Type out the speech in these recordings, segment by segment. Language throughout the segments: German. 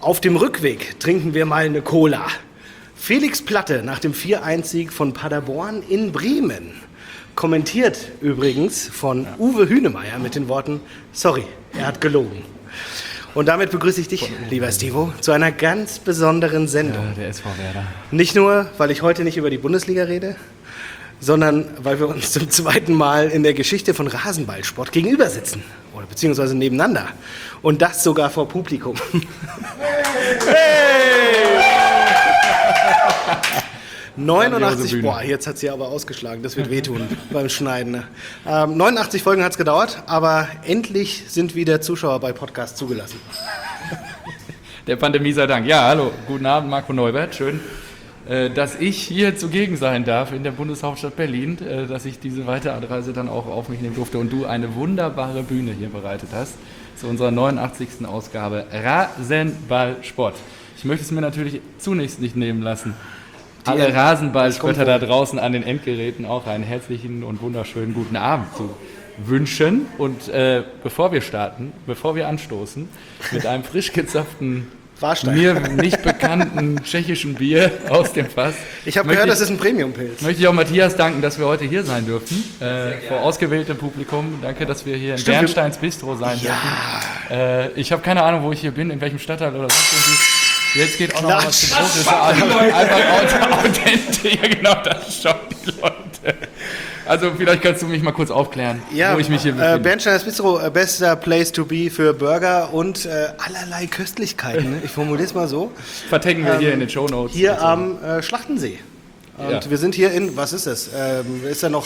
Auf dem Rückweg trinken wir mal eine Cola. Felix Platte nach dem 4-1-Sieg von Paderborn in Bremen. Kommentiert übrigens von Uwe Hünemeyer mit den Worten: Sorry, er hat gelogen. Und damit begrüße ich dich, lieber Stivo, zu einer ganz besonderen Sendung. Ja, der SV Werder. Nicht nur, weil ich heute nicht über die Bundesliga rede, sondern weil wir uns zum zweiten Mal in der Geschichte von Rasenballsport gegenüber sitzen. Oder beziehungsweise nebeneinander. Und das sogar vor Publikum. Hey! 89, boah, jetzt hat sie aber ausgeschlagen, das wird wehtun beim Schneiden. 89 Folgen hat es gedauert, aber endlich sind wieder Zuschauer bei Podcasts zugelassen. Der Pandemie sei Dank. Ja, hallo, guten Abend, Marco Neubert. Schön, dass ich hier zugegen sein darf in der Bundeshauptstadt Berlin, dass ich diese Weiteranreise dann auch auf mich nehmen durfte und du eine wunderbare Bühne hier bereitet hast zu unserer 89. Ausgabe Rasenballsport. Ich möchte es mir natürlich zunächst nicht nehmen lassen, alle Rasenballspötter da draußen an den Endgeräten auch einen herzlichen und wunderschönen guten Abend zu wünschen. Und bevor wir anstoßen, mit einem frisch gezapften, Warstein. mir nicht bekannten tschechischen Bier aus dem Fass. Ich habe gehört, das ist ein Premium-Pilz. Möchte ich auch Matthias danken, dass wir heute hier sein dürfen, vor ausgewähltem Publikum. Danke, dass wir hier in Bernsteins Bistro sein dürfen. Ich habe keine Ahnung, wo ich hier bin, in welchem Stadtteil oder sonst irgendwie. Jetzt geht auch noch was zu groß. Ist einfach authentisch. Ja, genau, das schauen die Leute. Also vielleicht kannst du mich mal kurz aufklären, wo ich mich hier befinde. Bernsteins Bistro, bester Place to be für Burger und allerlei Köstlichkeiten. Ich formuliere es mal so. Vertecken wir hier in den Shownotes. Hier am Schlachtensee. Und wir sind hier in, was ist das? Ist ja noch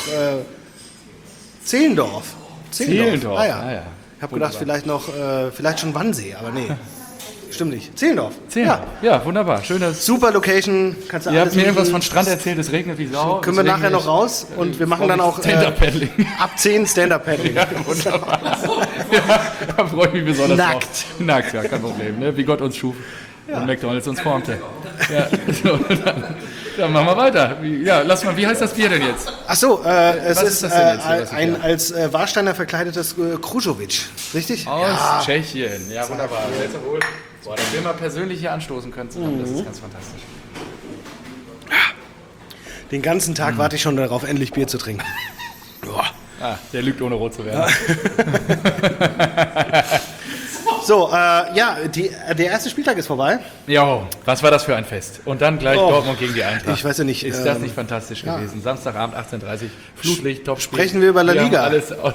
Zehlendorf. Zehlendorf. Ah ja. Ich habe gedacht, vielleicht schon Wannsee, aber nee. Stimmt nicht. Zehlendorf. Ja, wunderbar. Schön, dass super Location. Kannst du ihr habt mir irgendwas von Strand erzählt, es regnet wie Sau. Können wir nachher noch raus und wir machen dann auch Stand-Up-Paddling. Ab 10 Stand-Up-Paddling. Ja, wunderbar. Da freue ich mich besonders Nackt. drauf. Nackt, ja, kein Problem. Ne? Wie Gott uns schuf und McDonald's uns formte. Ja, so, dann machen wir weiter. Wie heißt das Bier denn jetzt? Ach so, es Was ist das denn jetzt, ein als Warsteiner verkleidetes Krušovic, richtig? Aus Tschechien. Ja, wunderbar. Wohl. Boah, dass wir mal persönlich hier anstoßen können zusammen, das ist ganz fantastisch. Den ganzen Tag warte ich schon darauf, endlich Bier zu trinken. Der lügt, ohne rot zu werden. So, der erste Spieltag ist vorbei. Jo, was war das für ein Fest? Und dann gleich Dortmund gegen die Eintracht. Ich weiß ja nicht. Ist das nicht fantastisch gewesen? Samstagabend 18:30 Uhr, Flutlicht, Topspiel. Sprechen wir über La Liga.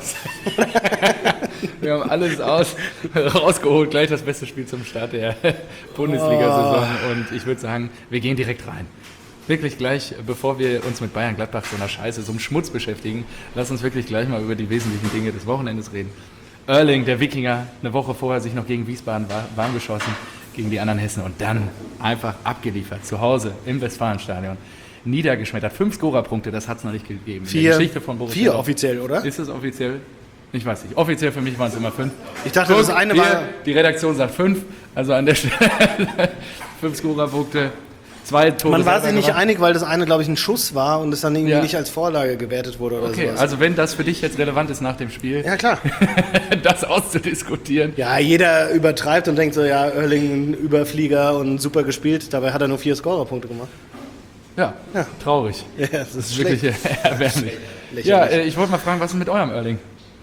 Wir haben alles rausgeholt, gleich das beste Spiel zum Start der Bundesliga-Saison. Und ich würde sagen, wir gehen direkt rein. Wirklich gleich, bevor wir uns mit Bayern-Gladbach so einer Scheiße, so einem Schmutz beschäftigen, lass uns wirklich gleich mal über die wesentlichen Dinge des Wochenendes reden. Oerling, der Wikinger, eine Woche vorher sich noch gegen Wiesbaden warm geschossen, gegen die anderen Hessen und dann einfach abgeliefert, zu Hause im Westfalenstadion. Niedergeschmettert, 5 Scorerpunkte, das hat es noch nicht gegeben. 4, Geschichte von Borussia 4 offiziell, oder? Ist es offiziell? Ich weiß nicht. Offiziell für mich waren es immer 5. Ich dachte, das eine war... Die Redaktion sagt 5, also an der Stelle 5 Scorerpunkte, 2 Tore. Man war sich nicht einig, weil das eine, glaube ich, ein Schuss war und es dann irgendwie nicht als Vorlage gewertet wurde oder sowas. Also wenn das für dich jetzt relevant ist nach dem Spiel, ja klar, das auszudiskutieren. Ja, jeder übertreibt und denkt so, ja, Oerling, ein Überflieger und super gespielt. Dabei hat er nur 4 Scorerpunkte gemacht. Ja, traurig. Ja, das ist wirklich erbärmlich. Ja, ich wollte mal fragen, was ist mit eurem Oerling?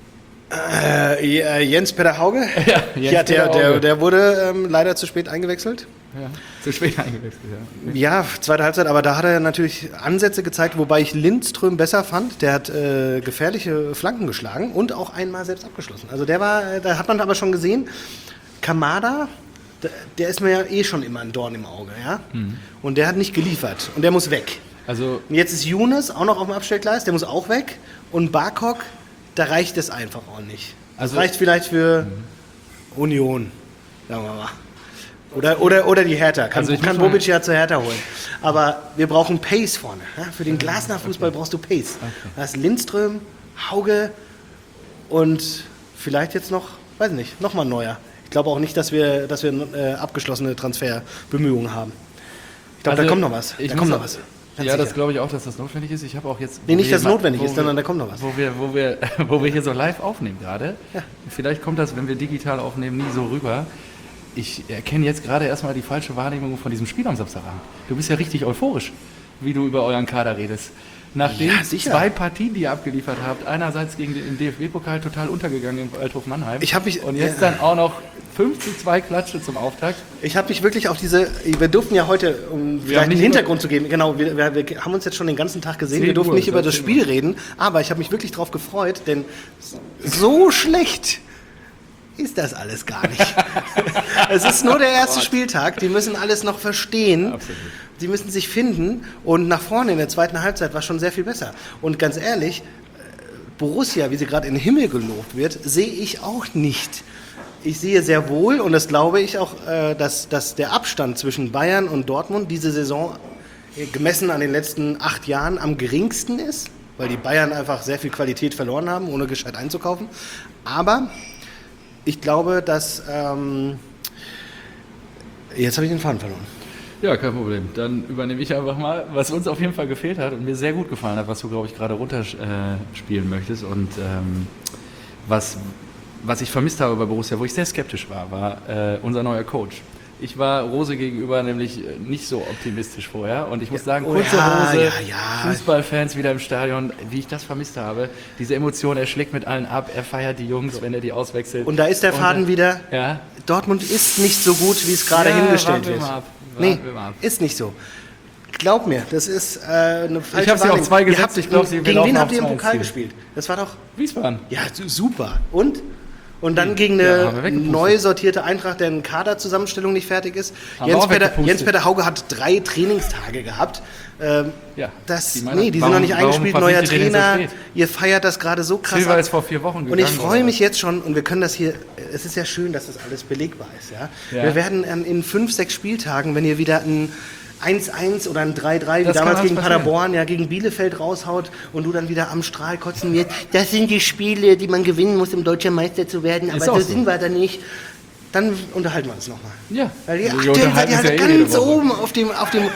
Jens Peter Hauge? Der wurde leider zu spät eingewechselt. Ja, zu spät eingewechselt, ja. Ja, zweite Halbzeit, aber da hat er natürlich Ansätze gezeigt, wobei ich Lindström besser fand. Der hat gefährliche Flanken geschlagen und auch einmal selbst abgeschlossen. Also da hat man aber schon gesehen, Kamada, der ist mir ja eh schon immer ein Dorn im Auge, ja. Und der hat nicht geliefert und der muss weg. Also und jetzt ist Younes auch noch auf dem Abstellgleis, der muss auch weg. Und Barkok, da reicht es einfach auch nicht. Das reicht vielleicht für Union, sagen wir mal. Oder die Hertha. Kann Bobic ja zur Hertha holen. Aber wir brauchen Pace vorne. Ja? Für den Glasner-Fußball brauchst du Pace. Okay. Da ist Lindström, Hauge und vielleicht jetzt noch, weiß nicht, nochmal ein neuer. Ich glaube auch nicht, dass wir abgeschlossene Transferbemühungen haben. Ich glaube, da kommt noch was. Ja, das glaube ich auch, dass das notwendig ist. Ich habe auch jetzt... Nee, nicht, dass es notwendig ist, sondern da kommt noch was. Wo wir hier so live aufnehmen gerade. Ja. Vielleicht kommt das, wenn wir digital aufnehmen, nie so rüber. ich erkenne jetzt gerade erstmal die falsche Wahrnehmung von diesem Spiel am Samstagabend. Du bist ja richtig euphorisch, wie du über euren Kader redest. Nach den 2 Partien, die ihr abgeliefert habt, einerseits gegen den DFB-Pokal total untergegangen im Waldhof Mannheim und jetzt dann auch noch 5:2 Klatsche zum Auftakt. Ich habe mich wirklich auf wir durften ja heute, um vielleicht einen Hintergrund zu geben, genau, wir haben uns jetzt schon den ganzen Tag gesehen, wir durften nicht über das Spiel reden, aber ich habe mich wirklich drauf gefreut, denn so schlecht ist das alles gar nicht. Es ist nur der erste Spieltag, die müssen alles noch verstehen. Absolut. Die müssen sich finden und nach vorne in der zweiten Halbzeit war schon sehr viel besser. Und ganz ehrlich, Borussia, wie sie gerade in den Himmel gelobt wird, sehe ich auch nicht. Ich sehe sehr wohl, und das glaube ich auch, dass der Abstand zwischen Bayern und Dortmund diese Saison gemessen an den letzten 8 Jahren am geringsten ist, weil die Bayern einfach sehr viel Qualität verloren haben, ohne gescheit einzukaufen. Aber ich glaube, dass... jetzt habe ich den Faden verloren. Ja, kein Problem. Dann übernehme ich einfach mal, was uns auf jeden Fall gefehlt hat und mir sehr gut gefallen hat, was du, glaube ich, gerade runterspielen möchtest. Und was ich vermisst habe bei Borussia, wo ich sehr skeptisch war unser neuer Coach. Ich war Rose gegenüber nämlich nicht so optimistisch vorher. Und ich muss sagen, kurze Hose, Fußballfans wieder im Stadion, wie ich das vermisst habe. Diese Emotion, er schlägt mit allen ab, er feiert die Jungs, wenn er die auswechselt. Und da ist der Faden wieder, Dortmund ist nicht so gut, wie es gerade hingestellt wird. Nee, ist nicht so. Glaub mir, das ist eine falsche Ich habe sie auf 2 gesetzt, ich glaube, gegen wen habt ihr im Pokal gespielt? Das war doch... Wiesbaden. Ja, super. Und dann gegen eine neu sortierte Eintracht, deren Kaderzusammenstellung nicht fertig ist. Jens-Peter Hauge hat 3 Trainingstage gehabt. Die sind noch nicht eingespielt, neuer Trainer. Ihr feiert das gerade so krass. Silva ist vor 4 Wochen gegangen. Und ich freue mich jetzt schon, und wir können das hier, es ist ja schön, dass das alles belegbar ist. Ja? Wir werden in 5, 6 Spieltagen, wenn ihr wieder ein 1-1 oder ein 3-3, wie damals gegen Paderborn, gegen Bielefeld raushaut und du dann wieder am Strahl kotzen wirst. Das sind die Spiele, die man gewinnen muss, um deutscher Meister zu werden, aber so sind wir da nicht. Dann unterhalten wir uns nochmal. Ja. Weil die aktuell seid ihr halt ganz oben auf dem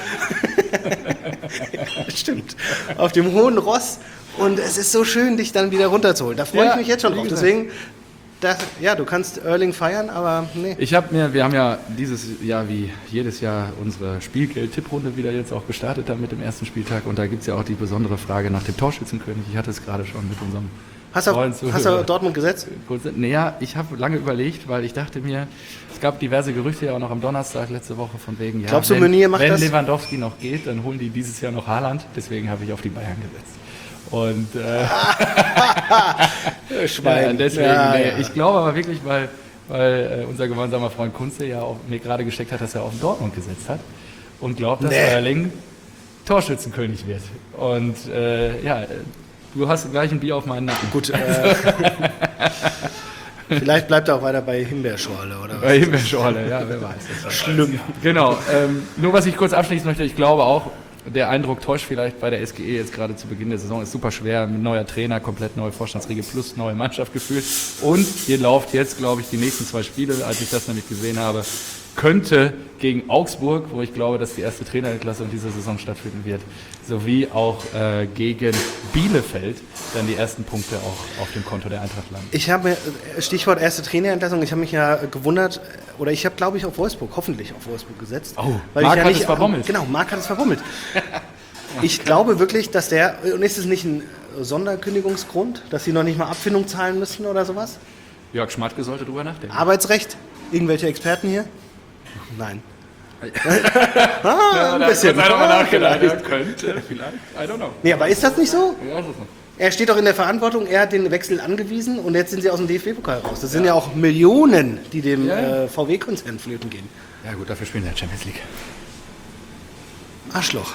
stimmt, auf dem hohen Ross, und es ist so schön, dich dann wieder runterzuholen. Da freue ich mich jetzt schon drauf. Deswegen... du kannst Erling feiern, aber nee. Wir haben ja dieses Jahr wie jedes Jahr unsere Spielgeld-Tipprunde wieder jetzt auch gestartet dann mit dem ersten Spieltag, und da gibt es ja auch die besondere Frage nach dem Torschützenkönig. Ich hatte es gerade schon mit unserem Hast du Dortmund gesetzt? Naja, ich habe lange überlegt, weil ich dachte mir, es gab diverse Gerüchte ja auch noch am Donnerstag letzte Woche von wegen, glaubst du, Meunier macht wenn das? Lewandowski noch geht, dann holen die dieses Jahr noch Haaland, deswegen habe ich auf die Bayern gesetzt. Und Schwein. Deswegen, ich glaube aber wirklich, weil unser gemeinsamer Freund Kunze ja auch mir gerade gesteckt hat, dass er auf Dortmund gesetzt hat und glaubt, dass Erling Torschützenkönig wird. Und du hast gleich ein Bier auf meinen Nacken. Gut. Vielleicht bleibt er auch weiter bei Himbeerschorle, oder was? Bei Himbeerschorle, ja, wer weiß. Das schlimm. Genau. Nur was ich kurz abschließen möchte, ich glaube auch, der Eindruck täuscht vielleicht bei der SGE jetzt gerade zu Beginn der Saison. Ist super schwer, neuer Trainer, komplett neue Vorstandsriege plus neue Mannschaft gefühlt. Und ihr lauft jetzt, glaube ich, die nächsten 2 Spiele, als ich das nämlich gesehen habe, könnte gegen Augsburg, wo ich glaube, dass die erste Trainerentlassung dieser Saison stattfinden wird, sowie auch gegen Bielefeld dann die ersten Punkte auch auf dem Konto der Eintracht landen. Ich habe, Stichwort erste Trainerentlassung, ich habe mich ja gewundert, oder ich habe, glaube ich, hoffentlich auf Wolfsburg gesetzt. Oh, Marc hat es verbommelt. Genau, Marc hat es verbommelt. Ich glaube wirklich, dass und ist es nicht ein Sonderkündigungsgrund, dass sie noch nicht mal Abfindung zahlen müssen oder sowas? Jörg Schmatke sollte drüber nachdenken. Arbeitsrecht? Irgendwelche Experten hier? Nein. Ein bisschen. Da mal nachgedacht. Könnte, vielleicht. I don't know. Nee, aber ist das nicht so? Ja, ist es noch. Er steht doch in der Verantwortung, er hat den Wechsel angewiesen und jetzt sind sie aus dem DFB-Pokal raus. Das sind ja auch Millionen, die dem VW-Konzern flöten gehen. Ja gut, dafür spielen wir in der Champions League. Arschloch.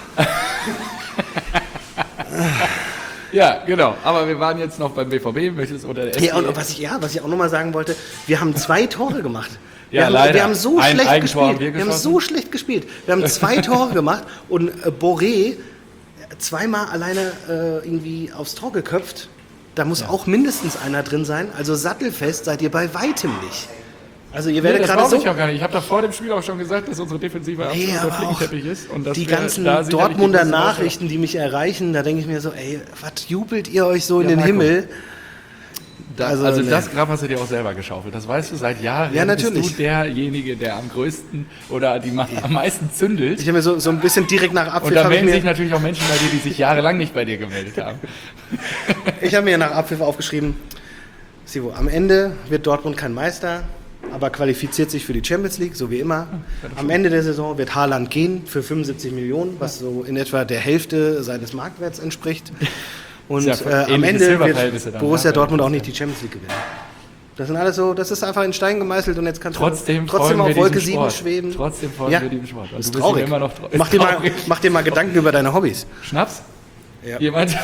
Ja, genau. Aber wir waren jetzt noch beim BVB, oder der SGE. Ja, und was ich auch nochmal sagen wollte, wir haben 2 Tore gemacht. Leider. Wir haben so schlecht gespielt. Wir haben so schlecht gespielt. Wir haben 2 Tore gemacht und Boré 2-mal alleine irgendwie aufs Tor geköpft. Da muss auch mindestens einer drin sein. Also sattelfest seid ihr bei weitem nicht. Also ihr werdet gerade so... Ich auch gar nicht. Ich habe doch vor dem Spiel auch schon gesagt, dass unsere Defensive absolut Flickenteppich ist. Und dass die ganzen Dortmunder Nachrichten, die mich erreichen, da denke ich mir so, was jubelt ihr euch so in den Himmel? Also nee. das Grab hast du dir auch selber geschaufelt, das weißt du seit Jahren. Ja, natürlich. Bist du derjenige, der am größten oder am meisten zündelt. Ich habe mir so ein bisschen direkt nach Und Abpfiff... da habe ich melden sich mir, natürlich auch Menschen bei dir, die sich jahrelang nicht bei dir gemeldet haben. ich habe mir nach Abpfiff aufgeschrieben, Sivo, am Ende wird Dortmund kein Meister, aber qualifiziert sich für die Champions League, so wie immer. Am Ende der Saison wird Haaland gehen für 75 Millionen, was so in etwa der Hälfte seines Marktwerts entspricht. Und Ist ja am ähnliche Ende Silberverhältnisse wird dann, Borussia ja, Dortmund auch ja. nicht die Champions League gewinnen. Das sind alles so, das ist einfach in Stein gemeißelt und jetzt kannst Trotzdem du trotzdem folgen auf wir Wolke diesem 7 Sport. schweben. Trotzdem folgen Ja, wir diesem Sport. das ist Du bist traurig. ihm immer noch Mach dir mal Gedanken über deine Hobbys. Schnaps? Ja. Jemand?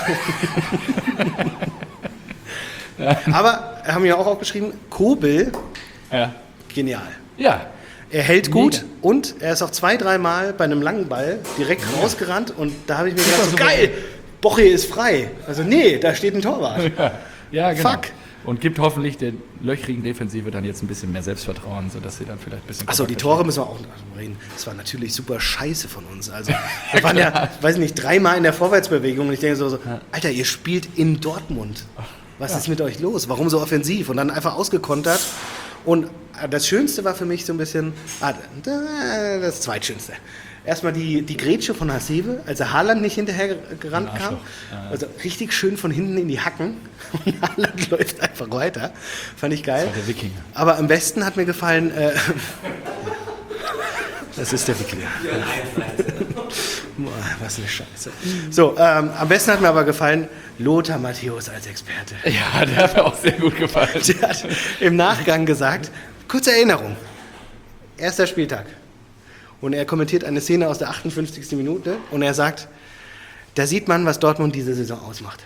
Aber haben wir auch aufgeschrieben, Kobel, Ja. genial. Ja. Er hält gut Mega. und er ist auch 2-3 Mal bei einem langen Ball direkt rausgerannt und da habe ich mir gedacht, so super. geil, Boche ist frei. Also nee, da steht ein Torwart. Ja, genau. Fuck. Und gibt hoffentlich der löchrigen Defensive dann jetzt ein bisschen mehr Selbstvertrauen, sodass sie dann vielleicht ein bisschen... Achso, die Tore müssen wir auch noch reden. Das war natürlich super scheiße von uns. Also, wir waren ja, weiß nicht, 3-mal in der Vorwärtsbewegung und ich denke so, Alter, ihr spielt in Dortmund. Was ist mit euch los? Warum so offensiv? Und dann einfach ausgekontert. Und das Schönste war für mich so ein bisschen, das Zweitschönste. Erstmal die Grätsche von Hasebe, als er Haaland nicht hinterher gerannt Ein kam. Arschloch. Ja. Also richtig schön von hinten in die Hacken. Und Haaland läuft einfach weiter. Fand ich geil. Das war der Wikinger. Aber am besten hat mir gefallen, das ist der Wikinger. Boah, was eine Scheiße. So, am besten hat mir aber gefallen, Lothar Matthäus als Experte. Ja, der hat mir auch sehr gut gefallen. Der hat im Nachgang gesagt, kurze Erinnerung, erster Spieltag. Und er kommentiert eine Szene aus der 58. Minute und er sagt, da sieht man, was Dortmund diese Saison ausmacht.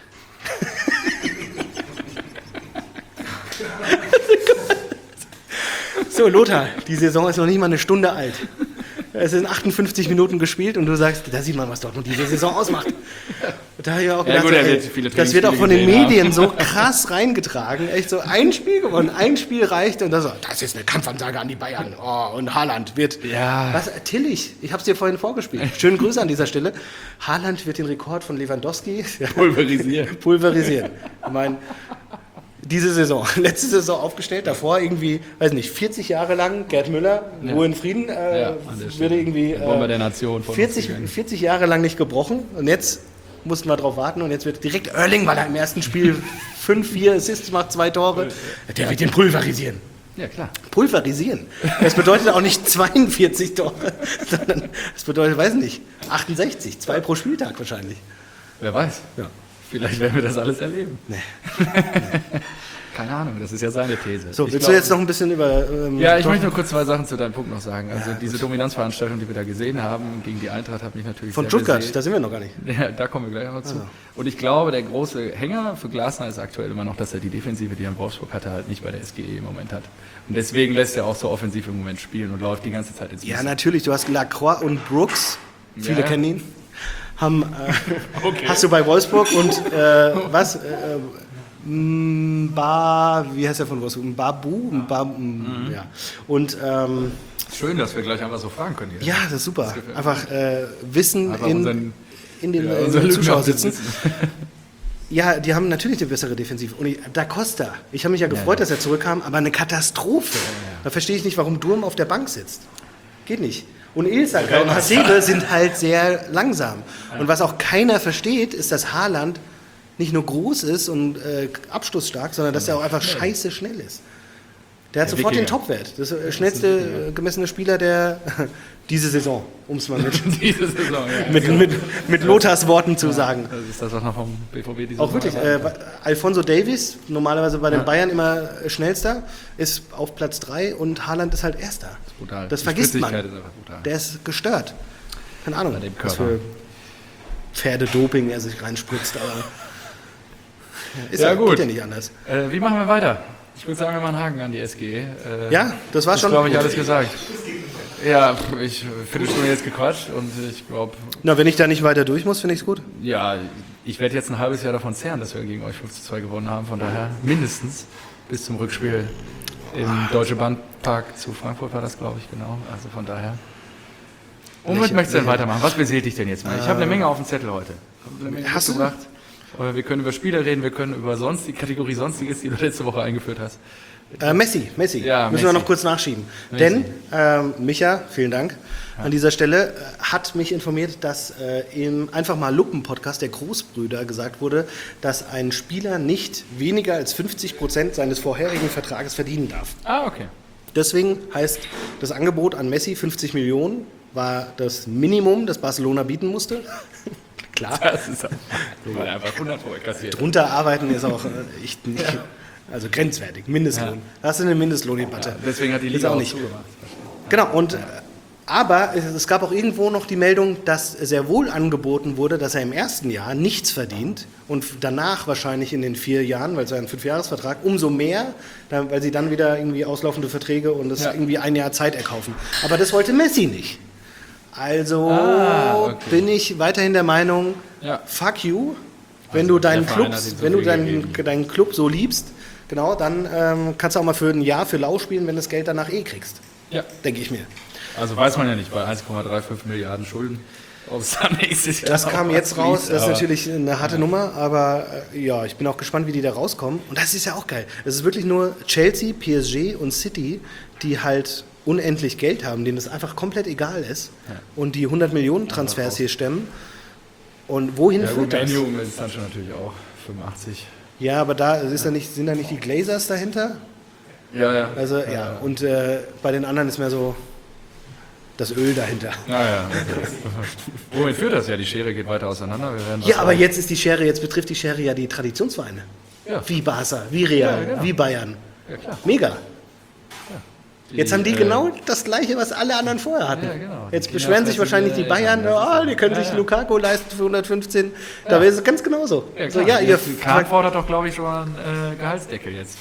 So, Lothar, die Saison ist noch nicht mal eine Stunde alt. Es sind 58 Minuten gespielt und du sagst, da sieht man, was Dortmund diese Saison ausmacht. Und da habe ich auch gedacht, gut, er ey, wird viele das wird auch von den Trainingsspiele gesehen Medien so krass reingetragen. Echt so, ein Spiel gewonnen, ein Spiel reicht und das ist eine Kampfansage an die Bayern. Oh, und Haaland wird... Ja. Was, Tillich, ich habe es dir vorhin vorgespielt. Schönen Grüße an dieser Stelle. Haaland wird den Rekord von Lewandowski pulverisieren. Ich meine, diese Saison, letzte Saison aufgestellt, davor irgendwie, weiß nicht, 40 Jahre lang, Gerd Müller, Ruhe in Frieden, an der würde Stelle. irgendwie Bomber der Nation von 40 Jahre lang nicht gebrochen und jetzt mussten wir drauf warten und jetzt wird direkt Erling, weil er im ersten Spiel 5-4 Assists macht, 2 Tore, der wird den pulverisieren. Ja, klar. Pulverisieren. Das bedeutet auch nicht 42 Tore, sondern das bedeutet, weiß nicht, 68, 2 pro Spieltag wahrscheinlich. Wer weiß. Ja. Vielleicht werden wir das alles erleben. Nee. Keine Ahnung, das ist ja seine These. So, Ich willst glaube- du jetzt noch ein bisschen über... Ja, ich Dortmund- möchte nur kurz 2 Sachen zu deinem Punkt noch sagen. Also diese Dominanzveranstaltung, die wir da gesehen haben gegen die Eintracht, hat mich natürlich Von sehr Stuttgart, beseelt. da sind wir noch gar nicht. Ja, da kommen wir gleich noch zu. Und ich glaube, der große Hänger für Glasner ist aktuell immer noch, dass er die Defensive, die er in Wolfsburg hatte, halt nicht bei der SGE im Moment hat. Und deswegen lässt er auch so offensiv im Moment spielen und läuft die ganze Zeit ins Ja, Müssen. natürlich, du hast Lacroix und Brooks, viele Ja. kennen ihn, haben, Okay. hast du bei Wolfsburg und wie heißt der von Wolfsburg? Ja. Und Schön, dass wir gleich einfach so fragen können hier. ja, das ist super. gefällt mir. Einfach Wissen Einfach in unseren- den unser Zuschauer Lügner sitzen. Ja, die haben natürlich eine bessere Defensive. Und Da Costa, ich habe mich ja gefreut, dass er zurückkam, aber eine Katastrophe. Da verstehe ich nicht, warum Durm auf der Bank sitzt. Geht nicht. Und Ilsanker und Hasebe sind halt sehr langsam. Und was auch keiner versteht, ist, dass Haaland nicht nur groß ist und abschlussstark, sondern dass er auch einfach scheiße schnell ist. Der hat Der sofort den Wikinger. Topwert. Das ist der schnellste gemessene Spieler der diese Saison, um es mal Diese Saison, ja. mit Lothars Worten zu sagen. Das ist das, was noch vom BVB diese Auch wirklich. Saison erwartet. Alfonso Davies, normalerweise bei den Bayern immer schnellster, ist auf Platz 3 und Haaland ist halt Erster. Brutal. Das Die vergisst man. Spritzigkeit ist einfach brutal. Der ist gestört. Keine Ahnung, Bei dem was Körper. für Pferdedoping er sich reinspritzt, aber ist Ja, gut. geht ja nicht anders. Wie machen wir weiter? Ich würde sagen, wir machen Haken an die SG. Ja, das war Das schon. glaube ich, alles gesagt. Ja, ich Viertelstunde jetzt gequatscht und ich glaube, Na, wenn ich da nicht weiter durch muss, finde ich es gut. ja, ich werde jetzt ein halbes Jahr davon zehren, dass wir gegen euch 5:2 gewonnen haben. Von daher mindestens bis zum Rückspiel im Deutsche Bahnpark zu Frankfurt war das, glaube ich, genau. Also von daher. Womit möchtest du denn weitermachen? Was beseelt dich denn jetzt mal? Ich habe eine Menge auf dem Zettel heute. Eine Menge Hast du? mitgebracht. Wir können über Spieler reden, wir können über die Kategorie Sonstiges, die du letzte Woche eingeführt hast. Messi. Ja, Müssen wir noch kurz nachschieben. Messi. Denn Micha, vielen Dank an dieser Stelle, hat mich informiert, dass im Einfach mal Luppen-Podcast der Großbrüder gesagt wurde, dass ein Spieler nicht weniger als 50% seines vorherigen Vertrages verdienen darf. Ah, okay. Deswegen heißt das Angebot an Messi 50 Millionen war das Minimum, das Barcelona bieten musste. Klar. Das ist einfach 100 Euro kassiert. Drunter arbeiten ist auch echt nicht, also grenzwertig, Mindestlohn. Da hast du eine Mindestlohndebatte. Ja, deswegen hat die Ist Liga auch auch nicht. zugemacht. Genau, und aber es gab auch irgendwo noch die Meldung, dass sehr wohl angeboten wurde, dass er im ersten Jahr nichts verdient und danach wahrscheinlich in den 4 Jahren, weil es ja ein 5-Jahres-Vertrag, umso mehr, weil sie dann wieder irgendwie auslaufende Verträge und das irgendwie ein Jahr Zeit erkaufen. Aber das wollte Messi nicht. Also bin ich weiterhin der Meinung, fuck you, wenn du deinen deinen Club so liebst, genau, dann kannst du auch mal für ein Jahr für lau spielen, wenn du das Geld danach kriegst. Ja. Denke ich mir. Also weiß man ja nicht, bei 1,35 Milliarden Schulden, ob es dann nächstes Jahr Das kam jetzt raus, das ist aber natürlich eine harte Nummer, aber ja, ich bin auch gespannt, wie die da rauskommen. Und das ist ja auch geil. Es ist wirklich nur Chelsea, PSG und City, die halt unendlich Geld haben, denen das einfach komplett egal ist und die 100 Millionen Transfers hier stemmen. Und wohin führt das? Manu ist dann schon natürlich auch 85. Ja, aber sind da nicht die Glazers dahinter? Ja. Also und bei den anderen ist mehr so das Öl dahinter. Ja. Okay. Wohin führt das? Ja, die Schere geht weiter auseinander. Wir werden Ja, aber jetzt betrifft die Schere ja die Traditionsvereine. Ja. Wie Barca, wie Real, wie Bayern. Ja, klar. Mega. Jetzt haben die genau das Gleiche, was alle anderen vorher hatten. Ja, genau. Jetzt beschweren sich wahrscheinlich die Bayern, die können sich Lukaku leisten für 115. Da wäre es ganz genauso. Ja, so, Kahn fordert doch, glaube ich, schon mal einen Gehaltsdeckel jetzt.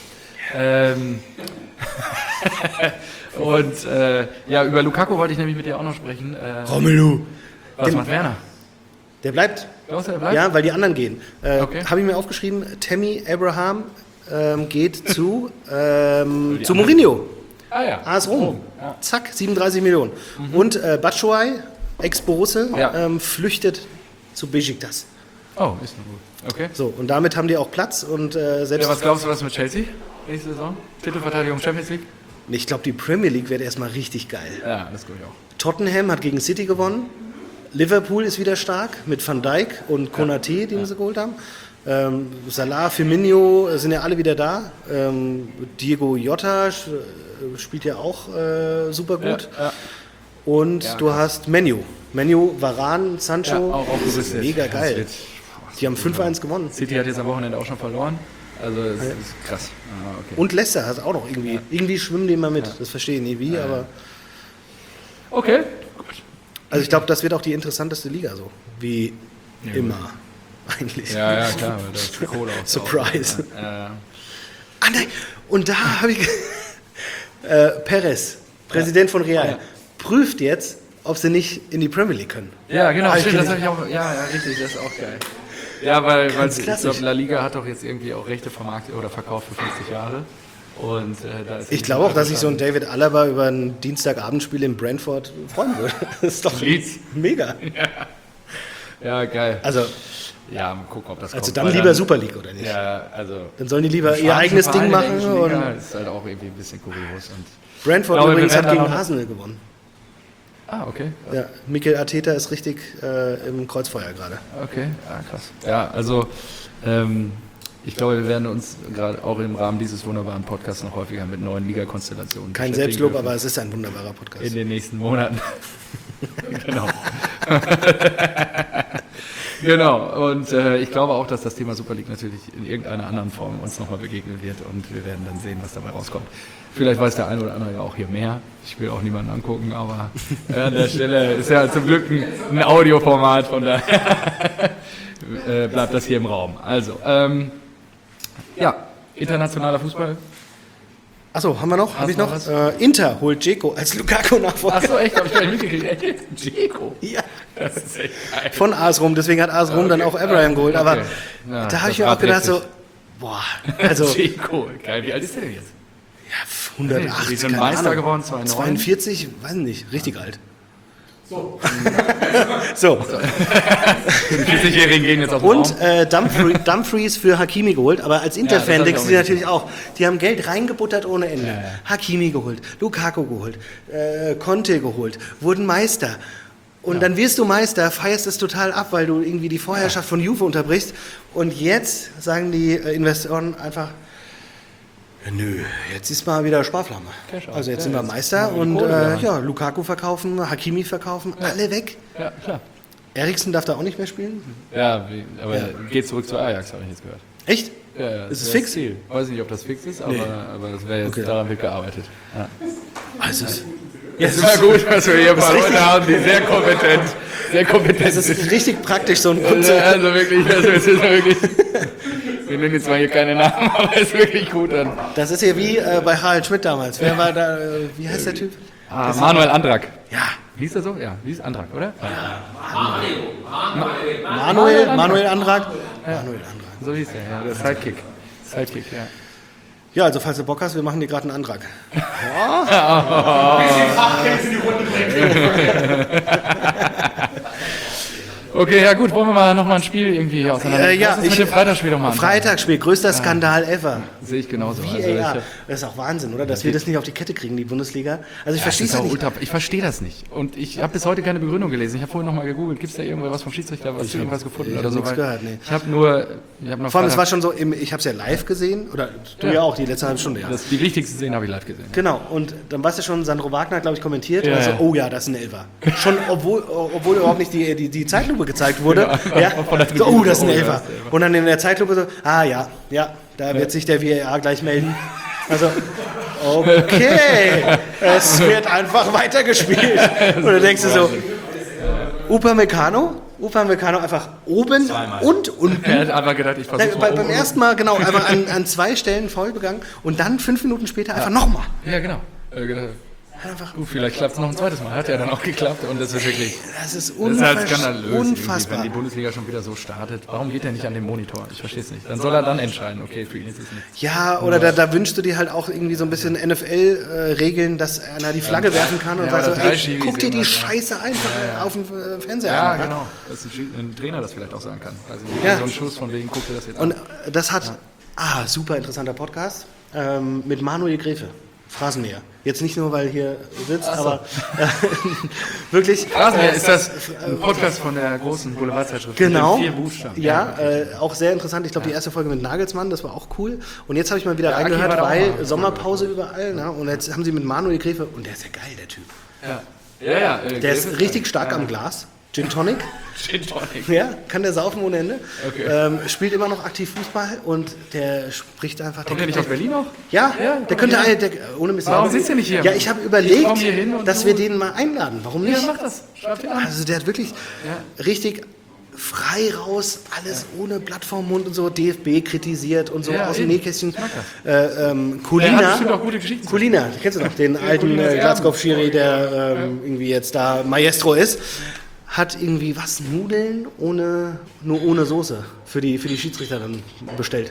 Und über Lukaku wollte ich nämlich mit dir auch noch sprechen. Romelu. Was macht Werner? Der bleibt. Glaubst du, der bleibt? Ja, weil die anderen gehen. Okay. Habe ich mir aufgeschrieben, Tammy Abraham geht zu Mourinho. Ah ja. AS Rom. Ja. Zack, 37 Millionen. Und Batshuayi, Ex-Borusse, Ja. flüchtet zu Besiktas. Oh, ist nur gut. Okay. So, und damit haben die auch Platz und selbst... Ja, was glaubst du, was mit Chelsea nächste Saison? Titelverteidigung Champions League? Ich glaube, die Premier League wird erstmal richtig geil. Ja, das glaube ich auch. Tottenham hat gegen City gewonnen. Liverpool ist wieder stark mit Van Dijk und Konaté, den sie geholt haben. Salah, Firmino sind ja alle wieder da. Diego Jota spielt ja auch super gut. Ja. Und du hast Menu, Varane, Sancho. Ja, auch das ist mega geil. Wird, die haben 5-1 gewonnen. City hat jetzt am Wochenende auch schon verloren. Also das ist krass. Ah, okay. Und Leicester hat auch noch irgendwie. Irgendwie schwimmen die immer mit. Das verstehe ich nicht wie, aber. Okay. Also ich glaube, das wird auch die interessanteste Liga so. Wie immer. Eigentlich. Ja, klar. Weil da ist die Kohle auch Surprise. Ja. Ah nein, und da habe ich Perez, Präsident von Real, prüft jetzt, ob sie nicht in die Premier League können. Ja, genau, Ah, stimmt, das habe ich auch. Ja, richtig, das ist auch geil. Ja, weil ich glaube, La Liga hat doch jetzt irgendwie auch Rechte vermarktet oder verkauft für 50 Jahre. Und da ist Ich glaube auch, dass sich so ein David Alaba über ein Dienstagabendspiel in Brentford freuen würde. Das ist doch Leeds. mega. Ja, geil. Also mal gucken, ob das kommt. Also dann lieber Super League, oder nicht? Ja, also... Dann sollen die lieber ihr eigenes Ding machen. Und Das ist halt auch irgendwie ein bisschen kurios. Und Brentford glaube, übrigens wir hat werden gegen dann noch- Arsenal gewonnen. okay. Ja, Mikel Arteta ist richtig im Kreuzfeuer gerade. Okay, krass. Ja, also ich glaube, wir werden uns gerade auch im Rahmen dieses wunderbaren Podcasts noch häufiger mit neuen Liga-Konstellationen Kein beschäftigen Selbstlob, dürfen. aber es ist ein wunderbarer Podcast. In den nächsten Monaten. Genau. Genau, und ich glaube auch, dass das Thema Super League natürlich in irgendeiner anderen Form uns nochmal begegnen wird und wir werden dann sehen, was dabei rauskommt. Vielleicht weiß der eine oder andere ja auch hier mehr. Ich will auch niemanden angucken, aber an der Stelle ist ja zum Glück ein Audioformat, von daher bleibt das hier im Raum. Also, internationaler Fußball. Achso, haben wir noch? Habe ich noch? Hast Inter holt Dzeko als Lukaku-Nachfolger. Achso, echt? Habe ich gar nicht mitgekriegt. Echt? Dzeko? Ja. Das ist echt geil. Von AS Rom, deswegen hat AS Rom dann auch Abraham geholt. Aber Okay. Ja, da habe ich das mir war auch gedacht, so, richtig. boah, also Dzeko, geil. Wie alt ist der denn jetzt? 108, Die sind keine Meister Ahnung. geworden, 2009. 42, weiß nicht, richtig alt. So. Die 40-Jährigen gehen jetzt auf den Und Raum. Dumfries für Hakimi geholt, aber als Inter-Fan das hab ich denkst auch du dir gesehen. natürlich auch, die haben Geld reingebuttert ohne Ende. Hakimi geholt, Lukaku geholt, Conte geholt, wurden Meister. Und dann wirst du Meister, feierst es total ab, weil du irgendwie die Vorherrschaft von Juve unterbrichst. Und jetzt sagen die Investoren einfach, nö, jetzt ist mal wieder Sparflamme. Cash out. Also jetzt Ja, sind wir jetzt Meister haben wir die und Kohle wieder. Lukaku verkaufen, Hakimi verkaufen, alle weg. Ja, klar. Eriksen darf da auch nicht mehr spielen. Ja, aber geht zurück zu Ajax, habe ich jetzt gehört. Echt? Ja, Ist es das fix? Ziel. Weiß nicht, ob das fix ist, aber das wäre jetzt Okay. daran wird gearbeitet. Ja. Also Es war gut, dass wir hier ein paar Leute haben, die sehr kompetent es ist richtig praktisch, so ein Also wirklich, es ist wirklich. Wir nennen jetzt mal hier keine Namen, aber es ist wirklich gut an. Das ist ja wie bei Harald Schmidt damals. Wer war da, wie heißt der Typ? Manuel Andrak. Ja, Hieß er so? Ja, hieß Andrak, oder? Manuel Antrag. Manuel Antrag. So hieß er, ja, der Sidekick. Sidekick, ja. Ja, also falls du Bock hast, wir machen dir gerade einen Antrag. Okay, ja gut, wollen wir mal nochmal ein Spiel irgendwie hier auseinander. Lass uns mit dem Freitagsspiel doch mal anfangen. Freitagsspiel, größter Skandal ever. Sehe ich genauso. Also VAR. Das ist auch Wahnsinn, oder? Dass wir das nicht auf die Kette kriegen, die Bundesliga. Also ich verstehe es ja nicht. Ich verstehe das nicht. Und ich habe bis heute keine Begründung gelesen. Ich habe vorhin nochmal gegoogelt. Gibt es da irgendwas vom Schiedsrichter? Hast du irgendwas gefunden? Ich oder habe so? nichts gehört, nee. Ich habe nur Vor allem, es war schon so, ich habe es ja live gesehen, oder du ja auch, die letzte halbe Stunde, ja. die wichtigsten Szenen habe ich live gesehen. Genau, und dann warst du schon, Sandro Wagner, glaube ich, kommentiert. Ja, Also, ja. oh ja, das ist ein Elfer. Schon, obwohl überhaupt nicht die Zeitlupe gezeigt wurde. Ja, von der so, Tribüne. oh, das ist ein Oh ja, Elfer. das ist ein Elfer. Und dann in der Zeitlupe so, da wird sich der VAR gleich melden. Also, okay, es wird einfach weitergespielt. Und dann denkst du so, Upamecano einfach oben und unten. Er hat einfach gedacht, ich versuche mal. Beim ersten Mal, genau, einfach an 2 Stellen faul begangen und dann 5 Minuten später einfach nochmal. Ja, genau. Vielleicht klappt es noch ein zweites Mal. Hat ja dann auch geklappt und das ist wirklich. Das ist Das ist halt skandalös, irgendwie, unfassbar. wenn die Bundesliga schon wieder so startet. Warum geht er nicht an den Monitor? Ich verstehe es nicht. Dann soll er dann entscheiden. Okay, für ihn ist es nicht. Ja, oder da wünschst du dir halt auch irgendwie so ein bisschen NFL-Regeln, dass einer die Flagge werfen kann und Ja, sagt so, oder 3 ey, Schiris guck dir die irgendwas, ja. Scheiße einfach auf dem Fernseher Ja, an. genau. Dass ein Trainer das vielleicht auch sagen kann. Also Ja. so ein Schuss von wegen, guck dir das jetzt Und an. das hat, super interessanter Podcast, mit Manuel Gräfe, Phrasenmäher. Jetzt nicht nur, weil hier sitzt, aber wirklich. Rasenmäher, ist das ein Podcast von der großen Boulevardzeitschrift? Genau. Mit den 4 Buchstaben. Ja, auch sehr interessant. Ich glaube, die erste Folge mit Nagelsmann, das war auch cool. Und jetzt habe ich mal wieder Ja, Aki reingehört, war da auch weil mal. Sommerpause überall. Ne? Und jetzt haben sie mit Manuel Gräfe, und der ist ja geil, der Typ. Ja. Der ist richtig stark am Glas. Gin Tonic. Gin Tonic. Ja, kann der saufen ohne Ende. Okay. Spielt immer noch aktiv Fußball und der spricht einfach. Kommt der nicht aus Berlin auch? Ja, der könnte ohne Mist. Warum sitzt der nicht hier? Ja, ich habe Ich überlegt, komm hier hin und dass du- wir den mal einladen. Warum nicht? Ja, mach das. Schreib ihn an. Also der hat wirklich richtig frei raus, alles ohne Blatt vorm Mund und so, DFB kritisiert und so Ja, aus dem eben. Nähkästchen. Ich mag Äh, Er Colina, hat bestimmt auch gute Geschichten. Colina, kennst du noch, den alten Colinas Erben. Glasgow-Schiri, der irgendwie jetzt da Maestro ist, hat irgendwie Nudeln nur ohne Soße für die Schiedsrichter dann bestellt.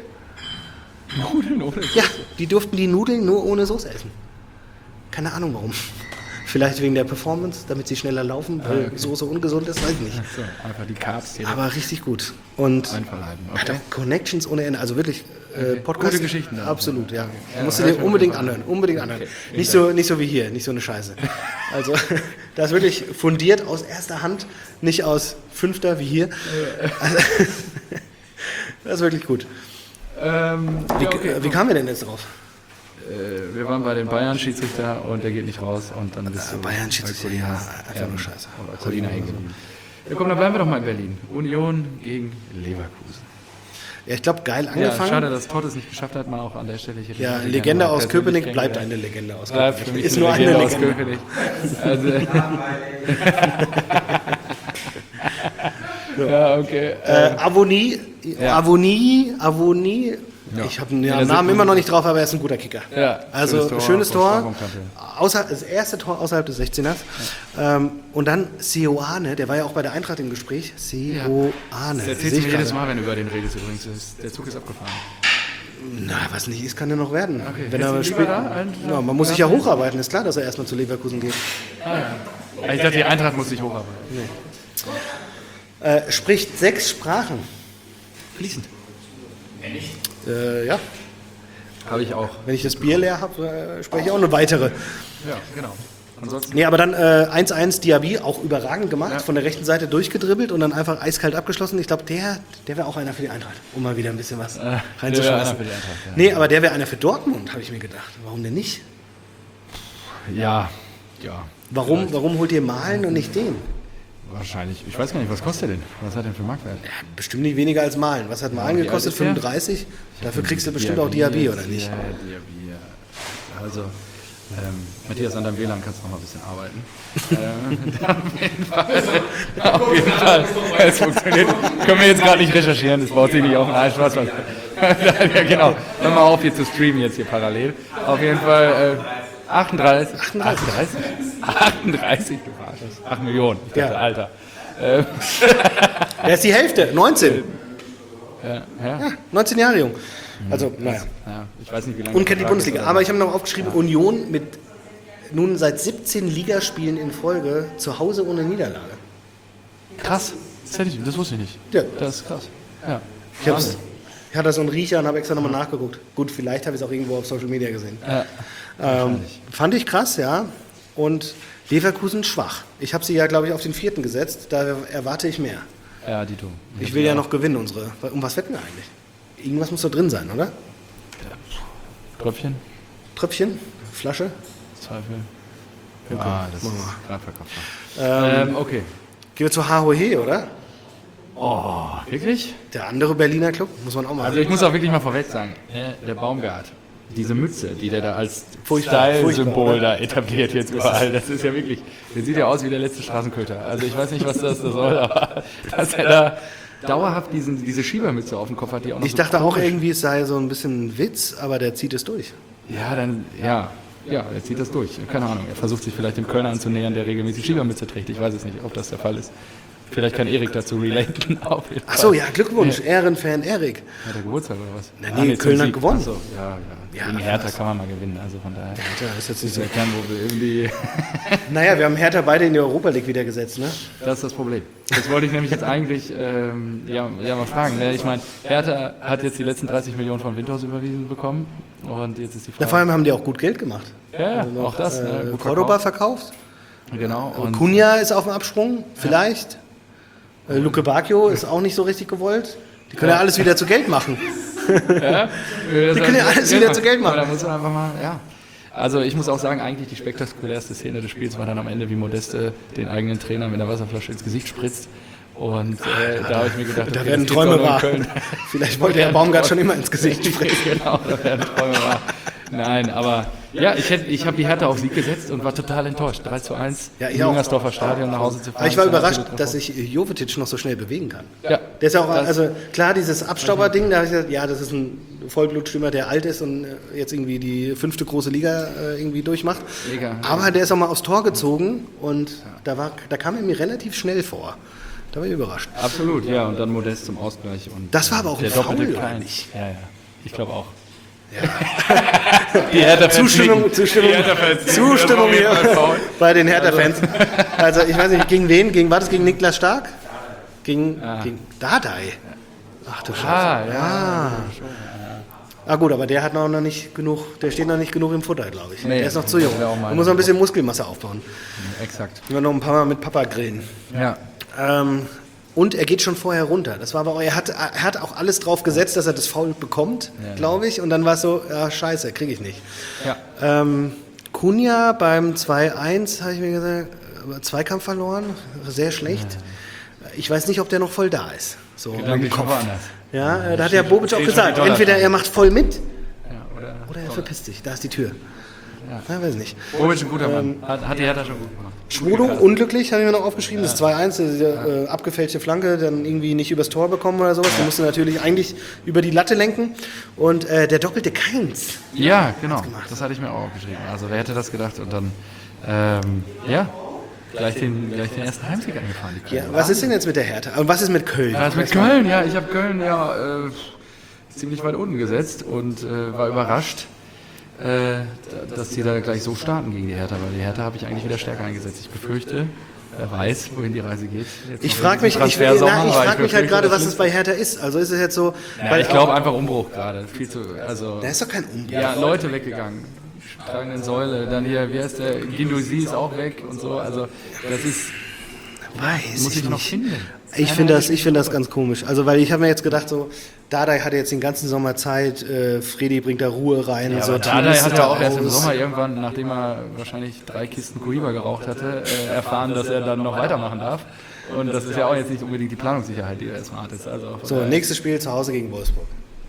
Nudeln ohne. Ja, die durften die Nudeln nur ohne Soße essen. Keine Ahnung warum. Vielleicht wegen der Performance, damit sie schneller laufen, weil Soße ungesund ist, weiß ich nicht. So, einfach die Carbs hier Aber richtig gut. Und einverleiben. hat Okay. auch Connections ohne Ende. Also wirklich Podcast. Gute Geschichten da. Absolut, ja. Ja, Musst du hör dir ich mir unbedingt auf jeden anhören. Unbedingt anhören. Okay. Nicht so wie hier, nicht so eine Scheiße. Also das ist wirklich fundiert aus erster Hand, nicht aus Fünfter wie hier. Also, das ist wirklich gut. Wie kamen wir denn jetzt drauf? Wir waren bei den Bayern-Schiedsrichter und der geht nicht raus und dann bist du Bayern-Schiedsrichter, bei Colinas ja, einfach Erben nur Scheiße. oder Colina hängen geblieben. Ja, komm, dann bleiben wir doch mal in Berlin. Union gegen Leverkusen. Ja, ich glaube, geil Ja, angefangen. schade, dass Todd es nicht geschafft hat, mal auch an der Stelle hier. Ja, die Legende mal aus persönlich Köpenick bleibt kennengelernt. eine Legende aus Bleibt für Köpenick. mich Ist nur eine aus Legende. Köpenick. Also, ja, okay. Avonie. Ja. Ich habe den Ja, der Namen sieht immer noch gut nicht drauf, aber er ist ein guter Kicker. Ja, Also schönes Tor. Strafraumkante. Das erste Tor außerhalb des 16ers. Und dann Seoane, der war ja auch bei der Eintracht im Gespräch. Seoane. Das erzählst Sehe du ich mir jedes gerade. Mal, wenn du über den redest übrigens. Der Zug ist abgefahren. Na, was nicht ist, kann er noch werden. Okay. Wenn Jetzt er lieber spielt, da? ja, man muss sich ja hocharbeiten, ist klar, dass er erstmal zu Leverkusen geht. Ah, ja. Ich dachte, die Eintracht muss sich hocharbeiten. Spricht 6 Sprachen. Fließend. Ja. Habe ich auch. Wenn ich das Bier leer habe, spreche ich auch eine weitere. Ja, genau. Ansonsten. Nee, aber dann 1-1 Diaby, auch überragend gemacht, von der rechten Seite durchgedribbelt und dann einfach eiskalt abgeschlossen. Ich glaube, der wäre auch einer für die Eintracht, um mal wieder ein bisschen was reinzuschmeißen. Nee, aber der wäre einer für Dortmund, habe ich mir gedacht. Warum denn nicht? Ja. Warum holt ihr Malen und nicht den? Wahrscheinlich. Ich weiß gar nicht, was kostet der denn? Was hat der für Marktwert? Ja, bestimmt nicht weniger als Malen. Was hat Malen gekostet? 35? Dafür kriegst du bestimmt auch Diaby, oder nicht? Ja, Diaby. Also, Matthias, an deinem WLAN kannst du noch mal ein bisschen arbeiten. Auf jeden Fall. Es funktioniert. Können wir jetzt gerade nicht recherchieren, das baut sich nicht auf. Nein, Spaß. Ja, genau. Hör mal auf, hier zu streamen jetzt hier parallel. Auf jeden Fall 38 gefahren. 8 Millionen. Ich dachte, Alter. Der ist die Hälfte, 19. Ja. 19 Jahre jung. Also, naja. Ja, ich weiß nicht, wie lange. Und kennt die Bundesliga. Aber ich habe noch aufgeschrieben, Union mit nun seit 17 Ligaspielen in Folge zu Hause ohne Niederlage. Krass. Das wusste ich nicht. Ja. Das ist krass. Ja. Ich hatte so einen Riecher und habe extra nochmal nachgeguckt. Gut, vielleicht habe ich es auch irgendwo auf Social Media gesehen. Fand ich krass, ja. Und Leverkusen schwach. Ich habe sie ja, glaube ich, auf den 4. gesetzt. Da erwarte ich mehr. Ja, die tun. Ich will ja noch gewinnen, unsere. Um was wetten wir eigentlich? Irgendwas muss da drin sein, oder? Tröpfchen? Tröpfchen? Flasche? Zweifel. Okay. Ah, das ist gerade verkauft. Okay. Gehen wir zu HOE, oder? Oh, wirklich? Der andere Berliner Club, muss man auch mal. Also ich muss auch wirklich mal vorweg sagen, der Baumgart, diese Mütze, die der da als Furchtbar, Style-Symbol da etabliert jetzt überall, das ist ja wirklich, der sieht ja aus wie der letzte Straßenköter. Also ich weiß nicht, was das soll, aber dass er da dauerhaft diese Schiebermütze auf dem Kopf hat, die auch noch Ich dachte auch irgendwie, es sei so ein bisschen ein Witz, aber der zieht es durch. Ja, er zieht das durch. Keine Ahnung, er versucht sich vielleicht dem Kölner anzunähern, der regelmäßig Schiebermütze trägt. Ich weiß es nicht, ob das der Fall ist. Vielleicht kann Erik dazu relaten. Achso, ja, Glückwunsch, Ehrenfan Erik. Hat er Geburtstag oder was? Nee, Köln hat gewonnen. Achso, ja. Gegen Hertha kann man mal gewinnen, also von daher. Hertha ist jetzt nicht so. erklären, wo wir irgendwie. Naja, wir haben Hertha beide in die Europa League wieder gesetzt, ne? Das ist das Problem. Das wollte ich nämlich jetzt eigentlich mal fragen. Ne? Ich meine, Hertha hat jetzt die letzten 30 Millionen von Windhaus überwiesen bekommen und jetzt ist die Frage. Vor allem haben die auch gut Geld gemacht. Ja, Also noch, auch das. Gut Cordoba verkauft. Genau. Und Cunha ist auf dem Absprung, vielleicht. Luke Bacchio ist auch nicht so richtig gewollt. Die können ja alles wieder zu Geld machen. Die können ja alles wieder zu Geld machen. Da muss man einfach mal, Also ich muss auch sagen, eigentlich die spektakulärste Szene des Spiels war dann am Ende, wie Modeste den eigenen Trainer mit einer Wasserflasche ins Gesicht spritzt. Und da habe ich mir gedacht, da werden Träume wahr. Vielleicht wollte der Baumgart schon immer ins Gesicht spritzen. Genau, da werden Träume wahr. Nein, aber ja, ich habe die Hertha auf Sieg gesetzt und war total enttäuscht. 3:1 Ja, ich im auch. Jüngersdorfer Stadion nach Hause zu fahren. Aber ich war überrascht, dass sich Jovetic noch so schnell bewegen kann. Ja. Der ist ja auch, also klar, dieses Abstauber-Ding, da habe ich gesagt, ja, das ist ein Vollblutstürmer, der alt ist und jetzt irgendwie die 5. große Liga irgendwie durchmacht. Mega. Aber der ist auch mal aufs Tor gezogen und da kam er mir relativ schnell vor. Da war ich überrascht. Absolut, ja, und dann Modest zum Ausgleich. Und Das war aber auch der ein Foul, doppelte oder Kein. nicht? Ja, ich glaube auch. Ja. Die Hertha-Fans Zustimmung hier bei den Hertha-Fans. Also ich weiß nicht, gegen wen? War das gegen Niklas Stark? Gegen Dardai. Ach du Scheiße. Ah gut, aber der hat noch nicht genug, der steht noch nicht genug im Futter, glaube ich. Nee, der ist noch zu jung. Da muss noch ein bisschen Muskelmasse aufbauen. Exakt. Wir noch ein paar Mal mit Papa grillen. Ja. Und er geht schon vorher runter. Das war aber, er hat auch alles drauf gesetzt, dass er das Foul bekommt, glaube ich. Und dann war es so, ja, scheiße, kriege ich nicht. Ja. Cunha beim 2:1, habe ich mir gesagt, Zweikampf verloren, sehr schlecht. Ich weiß nicht, ob der noch voll da ist. So im Kopf. Ja, da hat ja Bobic auch gesagt, entweder er macht voll mit oder er verpisst sich. Da ist die Tür. Ja, weiß nicht. Bobic ein guter Mann. Hat die Hertha schon gut gemacht. Schwolo, unglücklich, habe ich mir noch aufgeschrieben. Das 2:1, diese abgefälschte Flanke, dann irgendwie nicht übers Tor bekommen oder sowas. Der musste natürlich eigentlich über die Latte lenken. Und der doppelte Keins. Ja, genau. Das hatte ich mir auch aufgeschrieben. Also wer hätte das gedacht? Und dann, gleich den ersten Heimsieg eingefahren. Ja, was ist denn jetzt mit der Hertha? Und was ist mit Köln? Was mit Köln? Ja, ich habe Köln ziemlich weit unten gesetzt und war überrascht. dass die da gleich so starten gegen die Hertha, weil die Hertha habe ich eigentlich wieder stärker eingesetzt. Ich befürchte, wer weiß, wohin die Reise geht. Jetzt Ich frage mich halt gerade, was es bei Hertha ist. Also ist es jetzt so... Ja, ich glaube einfach Umbruch gerade. Da ist doch kein Umbruch. Ja, Leute weggegangen. Tragenden Säule. Dann hier, wie heißt der? Guendouzi ist auch weg und so. Also das ist... muss ich noch finden. Ich finde das ganz komisch. Also, weil ich habe mir jetzt gedacht, so, Dardai hatte jetzt den ganzen Sommer Zeit, Fredi bringt da Ruhe rein. Ja, und so. Dardai hat ja auch erst im Sommer irgendwann, nachdem er wahrscheinlich 3 Kisten Cohiba geraucht hatte, erfahren, dass er dann noch weitermachen darf. Und das ist ja auch jetzt nicht unbedingt die Planungssicherheit, die er erstmal hat. Also so, nächstes Spiel zu Hause gegen Wolfsburg.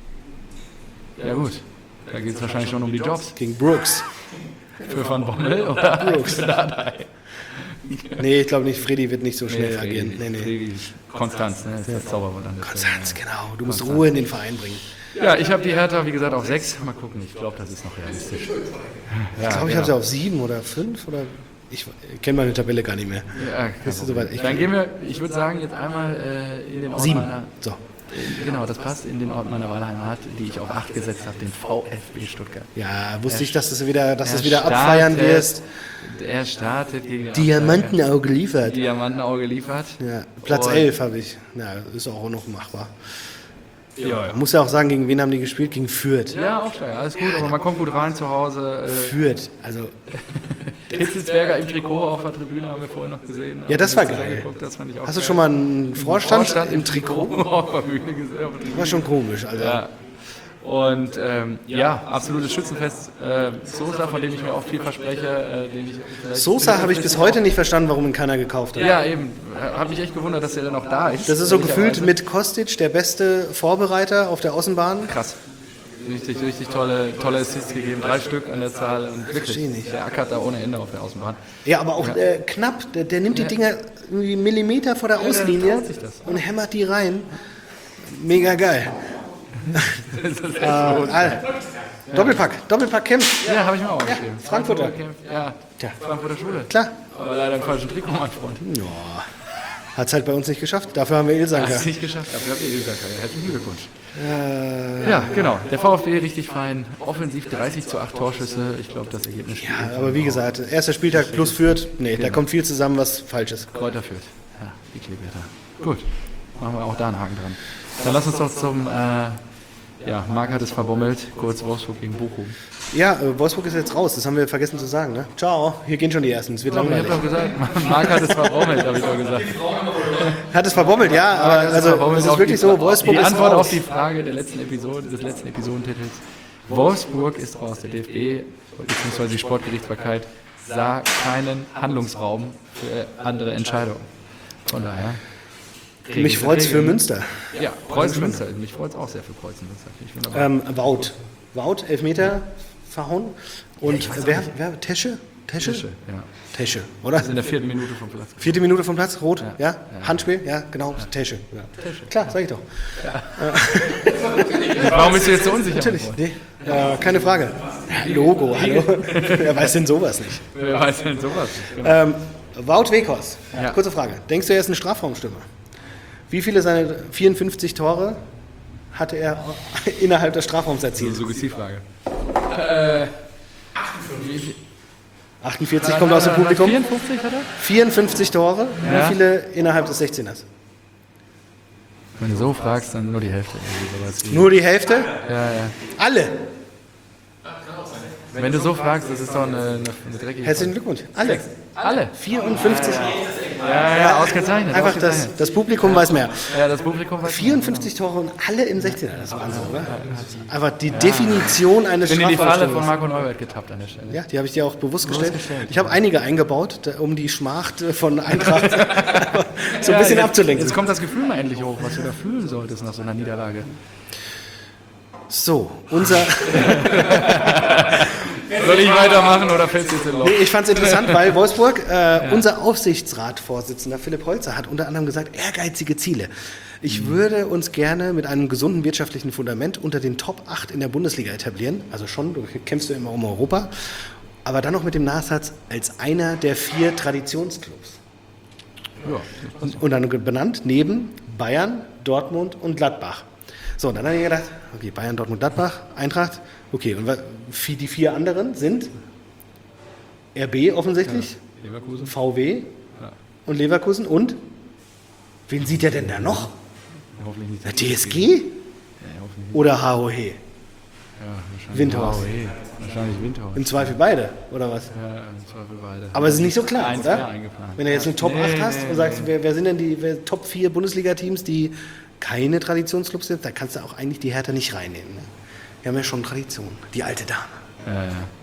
Ja gut, da geht es wahrscheinlich schon um die Jobs. Gegen Brooks. Für Van Bommel oder Brooks. für Dardai? Nee, ich glaube nicht, Fredi wird nicht so schnell agieren. Nee. Konstanz, ne? Das ist das Zauberwort. Konstanz, genau. Du musst Ruhe in den Verein bringen. Ja, ich habe die Hertha, wie gesagt, auf 6. Mal gucken, ich glaube, das ist noch realistisch. Ich glaube, ich habe sie auf 7 oder 5 oder... Ich kenne meine Tabelle gar nicht mehr. Ja, dann gehen wir, ich würde sagen, jetzt einmal in den Ort 7. meiner... So. Genau, das passt in den Ort meiner Wahlheimat, die ich auf 8 gesetzt habe, den VfB Stuttgart. Ja, wusste ich, dass du es wieder abfeiern wirst. Er startet gegen... Diamantenauge liefert. Diamantenauge liefert. Ja, Platz 11 habe ich. Ja, ist auch noch machbar. Ja. Muss ja auch sagen, gegen wen haben die gespielt? Gegen Fürth. Ja, Aufsteiger, alles gut, aber man kommt gut rein zu Hause. Fürth, also... Hitzelsberger im Trikot auf der Tribüne haben wir vorhin noch gesehen. Ja, das war geil. Das fand ich auch Hast du geil. schon mal einen Vorstand im Trikot? Auf der Bühne gesehen. War schon komisch, also. Ja. Und ja, absolutes Schützenfest. Sosa, von dem ich mir auch viel verspreche. Sosa habe ich bis heute nicht verstanden, warum ihn keiner gekauft hat. Ja, eben. Habe mich echt gewundert, dass er dann noch da ist. Das ist so gefühlt mit Kostic der beste Vorbereiter auf der Außenbahn. Krass. Richtig tolle Assists gegeben. 3 Stück an der Zahl. Und wirklich, der ackert da ohne Ende auf der Außenbahn. Ja, aber auch knapp. Der nimmt die Dinger irgendwie Millimeter vor der Auslinie und hämmert die rein. Mega geil. Doppelpack kämpft. Ja, habe ich mir auch geschrieben. Frankfurter. Ja, Frankfurter Schule. Klar. Aber leider im falschen Trikot, mein Freund. Ja. Hat es halt bei uns nicht geschafft. Dafür haben wir Ilsanker. Hat es nicht geschafft. Dafür habt ihr Ilsanker. Herzlichen Glückwunsch. Ja, genau. Der VfB richtig fein. Offensiv 30:8 Torschüsse. Ich glaube, das Ergebnis steht. Ja, aber wie gesagt, erster Spieltag plus Fürth. Nee, da kommt viel zusammen, was falsch ist. Kräuter Fürth. Ja, die Kleeblätter. Gut. Machen wir auch da einen Haken dran. Dann lass uns doch zum... Marc hat es verbommelt. Kurz Wolfsburg gegen Bochum. Ja, Wolfsburg ist jetzt raus. Das haben wir vergessen zu sagen. Ne? Ciao. Hier gehen schon die Ersten. Es wird langweilig. Ich habe doch gesagt, Marc hat es verbommelt, habe ich doch gesagt. Hat es verbommelt, ja. Aber also, es ist wirklich so, Wolfsburg ist raus. Die Antwort auf die Frage der letzten Episode, des letzten Episodentitels. Wolfsburg ist raus. Der DFB, bzw. die Sportgerichtsbarkeit, sah keinen Handlungsraum für andere Entscheidungen. Von daher... Mich freut es für Münster. Ja, Preußen-Münster. Mich freut es auch sehr für Preußen-Münster. Wout, Elfmeter verhauen. Und wer? Tesche? Ja. Tesche, oder? Das ist in der 4. Minute vom Platz. 4. Minute vom Platz, rot, ja? Handspiel, ja, genau, Tesche. Ja. Klar, sag ich doch. Ja. Warum bist du jetzt so unsicher? Natürlich, nee, keine Frage. Logo, hallo. Wer weiß denn sowas nicht? Wer weiß denn sowas nicht? Genau. Wout Weghorst, kurze Frage. Denkst du, er ist ein Strafraumstürmer? Wie viele seiner 54 Tore hatte er innerhalb des Strafraums erzielt? Das ist eine Suggestivfrage. 48 kommt aus dem Publikum. 54 hat er? 54 Tore. Ja. Wie viele innerhalb des 16ers? Wenn du so fragst, dann nur die Hälfte. Nur die Hälfte? Ja. Alle? Wenn du so fragst, das ist doch eine dreckige... Herzlichen Glückwunsch. Alle? Alle? 54. Ja, ausgezeichnet. Einfach das Publikum weiß mehr. Ja, das Publikum weiß 54 Tore und alle im 16er. Das ist Wahnsinn, oder? Einfach die Definition eines Strafraumstürmers. Ich bin in die Falle von Marco Neubert getappt an der Stelle. Ja, die habe ich dir auch bewusst gestellt. Ich habe einige eingebaut, um die Schmacht von Eintracht so ein bisschen abzulenken. Jetzt kommt das Gefühl mal endlich hoch, was du da fühlen solltest nach so einer Niederlage. So, unser... Soll ich weitermachen oder fällst du jetzt in Loch? Nee, ich fand es interessant, weil Wolfsburg, unser Aufsichtsratsvorsitzender Philipp Holzer hat unter anderem gesagt, ehrgeizige Ziele. Ich würde uns gerne mit einem gesunden wirtschaftlichen Fundament unter den Top 8 in der Bundesliga etablieren. Also schon, du kämpfst ja immer um Europa. Aber dann noch mit dem Nachsatz als einer der 4 Traditionsclubs. Ja, und dann benannt neben Bayern, Dortmund und Gladbach. So, und dann habe ich gedacht, okay, Bayern, Dortmund, Gladbach, Eintracht, okay, und die 4 anderen sind RB offensichtlich, Leverkusen. VW und Leverkusen und? Wen sieht er denn da noch? Hoffentlich nicht. Der TSG? Ja, hoffentlich nicht. Oder HOH? Ja, wahrscheinlich Windhorst. Wahrscheinlich Windhorst. Im Zweifel beide, oder was? Ja, im Zweifel beide. Aber es ist nicht so klar, Eins oder? mehr eingeplant. Wenn du jetzt eine Top 8 hast und sagst, wer sind denn die Top 4 Bundesliga-Teams, die keine Traditionsclubs sind, da kannst du auch eigentlich die Hertha nicht reinnehmen. Ne? Wir haben ja schon Tradition, die alte Dame.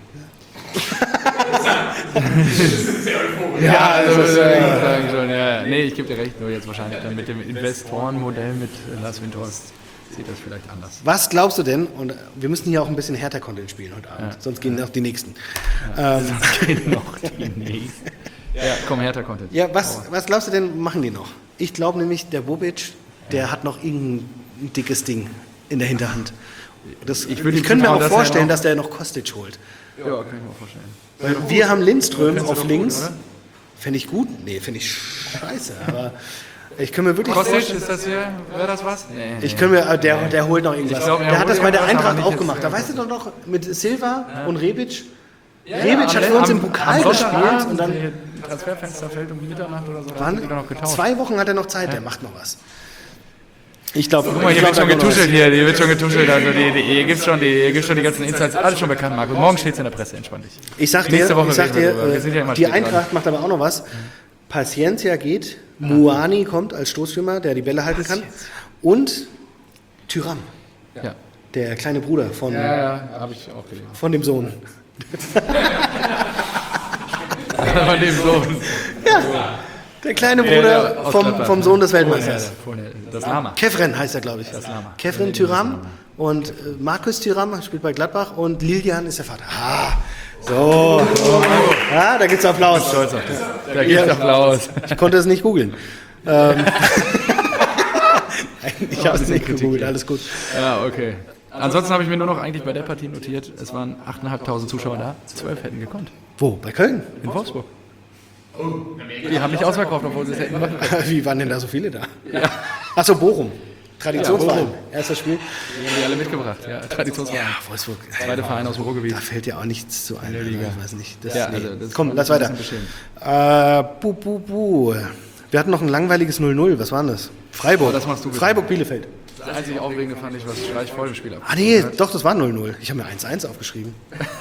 Ja, also sagen schon, ja. Nee, ich gebe dir recht, nur jetzt wahrscheinlich dann mit dem Investorenmodell mit Lars Windhorst sieht das vielleicht anders. Was glaubst du denn, und wir müssen hier auch ein bisschen Hertha-Content spielen heute Abend, sonst gehen noch die Nächsten. Sonst gehen noch die nächsten. Ja, komm, Hertha-Content. Ja, was glaubst du denn, machen die noch? Ich glaube nämlich, der Bobic, der hat noch irgendein dickes Ding in der Hinterhand. Ich könnte mir auch vorstellen, dass der noch Kostic holt. Ja, kann ich mir auch vorstellen. Weil wir haben Lindström auf links. Fände ich gut? Nee, finde ich scheiße. Aber ich kann mir wirklich Kostic, vorstellen. ist das hier? Wäre das was? Nee. Ich kann mir, der holt noch irgendwas. Ich glaub, der hat das bei der holt irgendwas, Eintracht aber auch nicht gemacht. jetzt, Da weißt du doch noch, mit Silva und Rebic. Ja, Rebic hat für uns im Pokal gespielt. Und dann die Transferfenster fällt um Mitternacht oder so. Da waren hat er noch getauscht. 2 Wochen hat er noch Zeit, der macht noch was. Ich glaube, Guck mal, hier wird schon getuschelt, hier wird schon getuschelt. Also hier gibt's schon die ganzen Insights, alles schon bekannt, Marco. Morgen steht's in der Presse, entspann dich. Ich sag Nächste Woche dir, reden wir drüber. Wir sind ja immer die spät Eintracht macht aber auch noch was. Paciencia geht, Muani kommt als Stoßstürmer, der die Bälle halten kann. Und Thuram, Ja, der kleine Bruder von habe ich auch gelesen. dem Sohn. Von dem Sohn. Ja, der kleine Bruder aus vom Gladbach, Sohn des Weltmeisters. Das Lama. Kefren heißt er, glaube ich. Kefren Thuram und Markus Thuram spielt bei Gladbach und Lilian ist der Vater. So. Ja, da gibt's Applaus. Stolz auf das. Da gibt's Applaus. Ich konnte es nicht googeln. Ich habe es nicht gegoogelt, alles gut. Ja, okay. Ansonsten habe ich mir nur noch eigentlich bei der Partie notiert, es waren 8.500 Zuschauer da, 12 hätten gekonnt. Wo? Bei Köln? In Wolfsburg. Die haben nicht ausverkauft, obwohl sie es hätten machen können. Wie waren denn da so viele da? Ja. Achso, Bochum. Traditionsverein. Erstes Spiel. Die haben die alle mitgebracht, ja. Traditionsverein. Ja, Wolfsburg. Zweite Verein aus dem Ruhrgebiet. Da fällt ja auch nichts zu ein. Ich weiß nicht. Ja, also das Komm, ist lass ein weiter. bisschen beschämend. Wir hatten noch ein langweiliges 0-0. Was war denn das? Freiburg. Oh, das machst du bitte. Freiburg-Bielefeld. Das einzig Aufregende fand ich, was Streich vor dem Spiel ab. Ah nee, doch, das war 0-0. Ich habe mir 1-1 aufgeschrieben.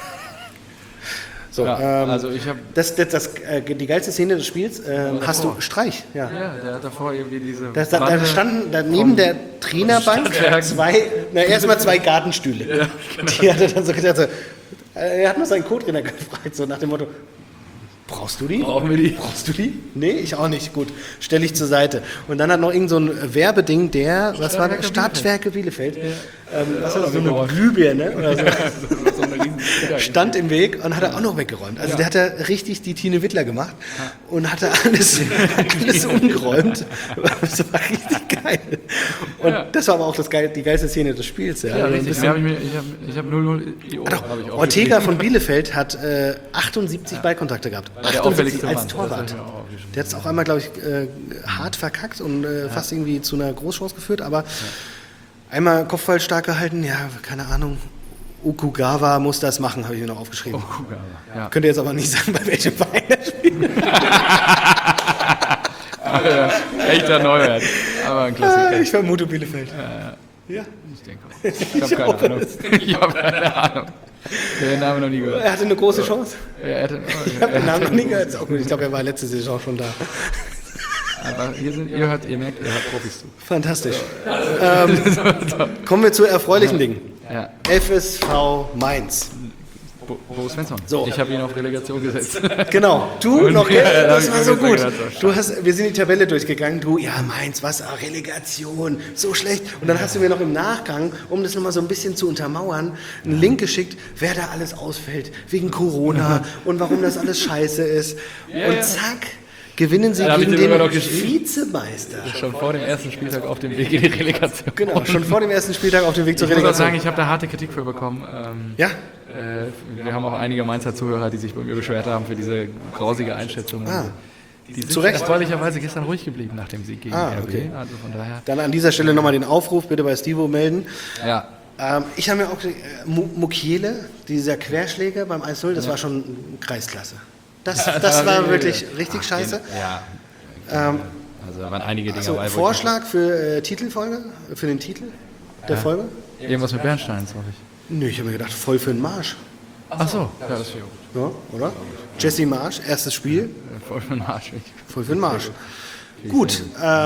So, Ja, also ich habe... die geilste Szene des Spiels hast du Streich. Ja. Ja, der hat davor irgendwie diese... Da standen neben der Trainerbank erstmal zwei Gartenstühle. Ja, genau. Die hat er dann so gesagt, er hat mal seinen Co-Trainer gefragt, so nach dem Motto, brauchst du die? Brauchen wir die? Brauchst du die? Nee, ich auch nicht. Gut, stelle ich zur Seite. Und dann hat noch irgend so ein Werbeding, was war das? Stadtwerke Bielefeld. Was war das? So eine Glühbirne oder so. So eine riesen Stand im Weg und hat er auch noch weggeräumt. Also der hat da richtig die Tine Wittler gemacht und hatte alles umgeräumt. Das war richtig geil. Und das war aber auch die geilste Szene des Spiels. Ja, richtig. Ich habe 0-0 IO. Ortega von Bielefeld hat 78 Ballkontakte gehabt. Der 78 auffälligste als Mann. Torwart. Der hat es auch einmal, glaube ich, hart verkackt und fast irgendwie zu einer Großchance geführt, aber einmal Kopfball stark gehalten, ja, keine Ahnung. Okugawa muss das machen, habe ich mir noch aufgeschrieben. Okugawa, ja. Könnt ihr jetzt aber nicht sagen, bei welchem Verein er spielt. Echter Neuwert. Aber ein Klassiker. Ich vermute Bielefeld. Ja. Ich denke auch. Ich habe keine Ahnung. Ich habe keine Ahnung. Den Namen noch nie gehört. Er hatte eine große Chance. Ich habe den Namen noch nie gehört. Ist auch gut. Ich glaube, er war letzte Saison schon da. Aber ihr merkt, ihr hört Profis zu. Fantastisch. Kommen wir zu erfreulichen Dingen. Ja. FSV Mainz. Bo Svensson. So. Ich habe ihn auf Relegation gesetzt. Genau. Du Und noch, ja, das hab war ich so mir gut. gedacht, Wir sind die Tabelle durchgegangen. Du, ja Mainz, was, Relegation, so schlecht. Und dann hast du mir noch im Nachgang, um das nochmal so ein bisschen zu untermauern, einen Link geschickt, wer da alles ausfällt, wegen Corona und warum das alles scheiße ist. Und zack, gewinnen sie gegen den Vizemeister. Schon vor dem ersten Spieltag auf dem Weg in die Relegation. Genau, schon vor dem ersten Spieltag auf dem Weg zur Ich muss auch Relegation. sagen, ich habe da harte Kritik für bekommen. Ja? Wir haben auch einige Mainzer Zuhörer, die sich bei mir beschwert haben für diese grausige Einschätzung. Die sind Zu Recht. erfreulicherweise gestern ruhig geblieben nach dem Sieg gegen RB. okay. Also von daher. Dann an dieser Stelle nochmal den Aufruf, bitte bei Stivo melden. Ja. Ich habe mir auch Mukiele, dieser Querschläger beim 1-0, das war schon Kreisklasse. Das war wirklich richtig scheiße. Ja. Also da waren einige Dinge Also, dabei. Vorschlag für Titelfolge, für den Titel der Folge? Irgendwas mit Bernstein, sag ich. Nö, ich habe mir gedacht, voll für den Marsch. Ach so, ja, das ist gut. Ja, oder? Jesse Marsch, erstes Spiel, Voll für den Arsch. voll für den Marsch. Gut,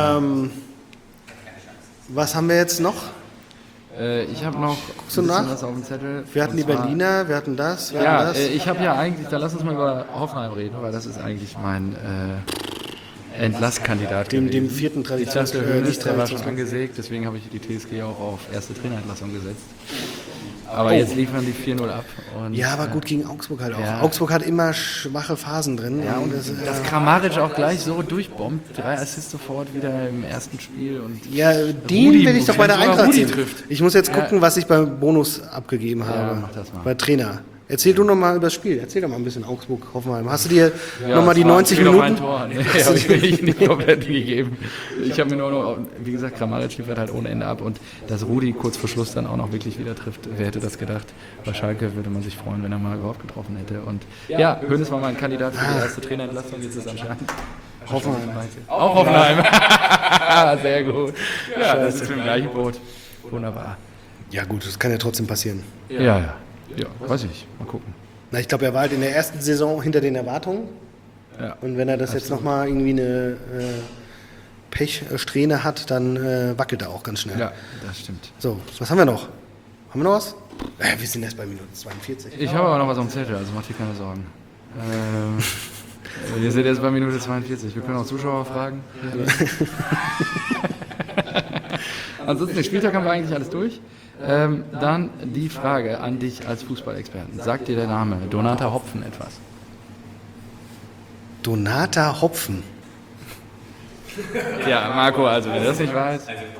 was haben wir jetzt noch? Ich habe noch du nach? was auf dem Zettel. Wir hatten die Und zwar- Berliner, wir hatten das, wir Ja, hatten das. ich habe ja eigentlich, da lass uns mal über Hoffenheim reden, weil das ist eigentlich mein Entlasskandidat Dem gewesen. vierten Ich dachte, Traditions Hoeneß, der war schon Traditions- angesägt, deswegen habe ich die TSG auch auf erste Trainerentlassung gesetzt. Aber jetzt liefern die 4-0 ab. Und, Ja, aber gut gegen Augsburg halt auch. Ja. Augsburg hat immer schwache Phasen drin. Ja, und dass Kramaric auch gleich so durchbombt, 3 Assists sofort wieder im ersten Spiel. Und Ja, den Rudi, will ich doch bei der wenn sogar Eintracht Rudi sehen. trifft. Ich muss jetzt gucken, was ich beim Bonus abgegeben habe. mach das mal. Bei Trainer. Erzähl du noch mal über das Spiel. Erzähl doch mal ein bisschen Augsburg-Hoffenheim. Hast du dir noch mal die es war 90 wieder auf ein Minuten? Tor. Nee, habe ich mir nicht komplett gegeben. Ich habe mir nur noch, wie gesagt, Kramaric liefert halt ohne Ende ab und dass Rudi kurz vor Schluss dann auch noch wirklich wieder trifft. Wer hätte das gedacht? Bei Schalke würde man sich freuen, wenn er mal überhaupt getroffen hätte. Und ja, Hoeneß war mein Kandidat für die erste Trainerentlassung, jetzt ist anscheinend Hoffenheim. auch Hoffenheim. Sehr gut. Ja, das ist im gleichen Boot. Wunderbar. Ja gut, das kann ja trotzdem passieren. Ja, weiß ich. Mal gucken. Na, ich glaube, er war halt in der ersten Saison hinter den Erwartungen. Ja. Und wenn er das jetzt noch mal irgendwie eine Pechsträhne hat, dann wackelt er auch ganz schnell. Ja, das stimmt. So, was haben wir noch? Haben wir noch was? Wir sind erst bei Minute 42. Ich habe aber noch was auf dem Zettel, also mach dir keine Sorgen. Wir sind jetzt bei Minute 42. Wir können auch Zuschauer fragen. Ansonsten, den Spieltag haben wir eigentlich alles durch. Dann die Frage an dich als Fußballexperten. Sagt dir der Name Donata Hopfen etwas? Donata Hopfen. Ja, Marco, also wer das nicht weiß.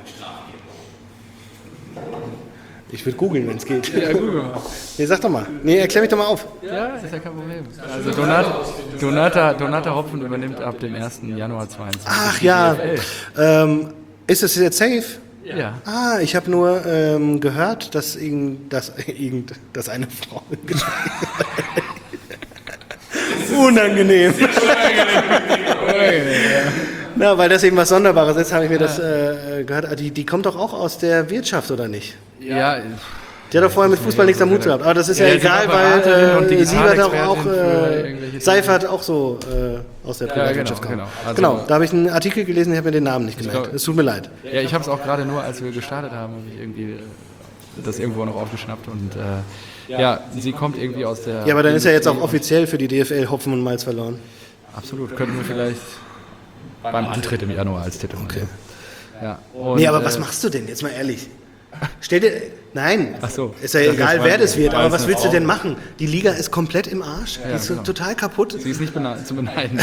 Ich würde googeln, wenn es geht. Ja, google mal. Nee, sag doch mal. Nee, erklär mich doch mal auf. Ja, ist ja kein Problem. Also Donata Hopfen übernimmt ab dem 1. Januar 22. Ach ja. DFL. Ist es jetzt safe? Ja. Ah, ich habe nur gehört, dass eine Frau Unangenehm. Na, weil das eben was Sonderbares ist, habe ich mir das gehört. Die kommt doch auch aus der Wirtschaft, oder nicht? Ja, Die hat doch vorher mit Fußball nichts am Hut gehabt. Aber das ist ja, Ja, sie egal, war Beraterin und weil Siebert auch, Digitalexpertin für irgendwelche Seifert auch so aus der Privatwirtschaft genau, kommt. genau. Also- Genau, da habe ich einen Artikel gelesen, ich habe mir den Namen nicht gemerkt. glaub- Es tut mir leid. Ja, ich habe es auch gerade nur, als wir gestartet haben, habe ich irgendwie das irgendwo noch aufgeschnappt und ja, sie kommt irgendwie aus der... Ja, aber dann ist ja jetzt auch Industrie offiziell für die DFL Hopfen und Malz verloren. und- Absolut, könnten wir vielleicht beim Antritt im Januar als Titel machen. Ja. Und, Nee, aber was machst du denn? Jetzt mal ehrlich. Stell dir. Nein. Ach so. Ist ja Das egal, ist wer mein- das wird. weil Aber es was eine willst du Frau- denn machen? Die Liga ist komplett im Arsch. Die ist genau. total kaputt. Sie ist nicht zu beneiden.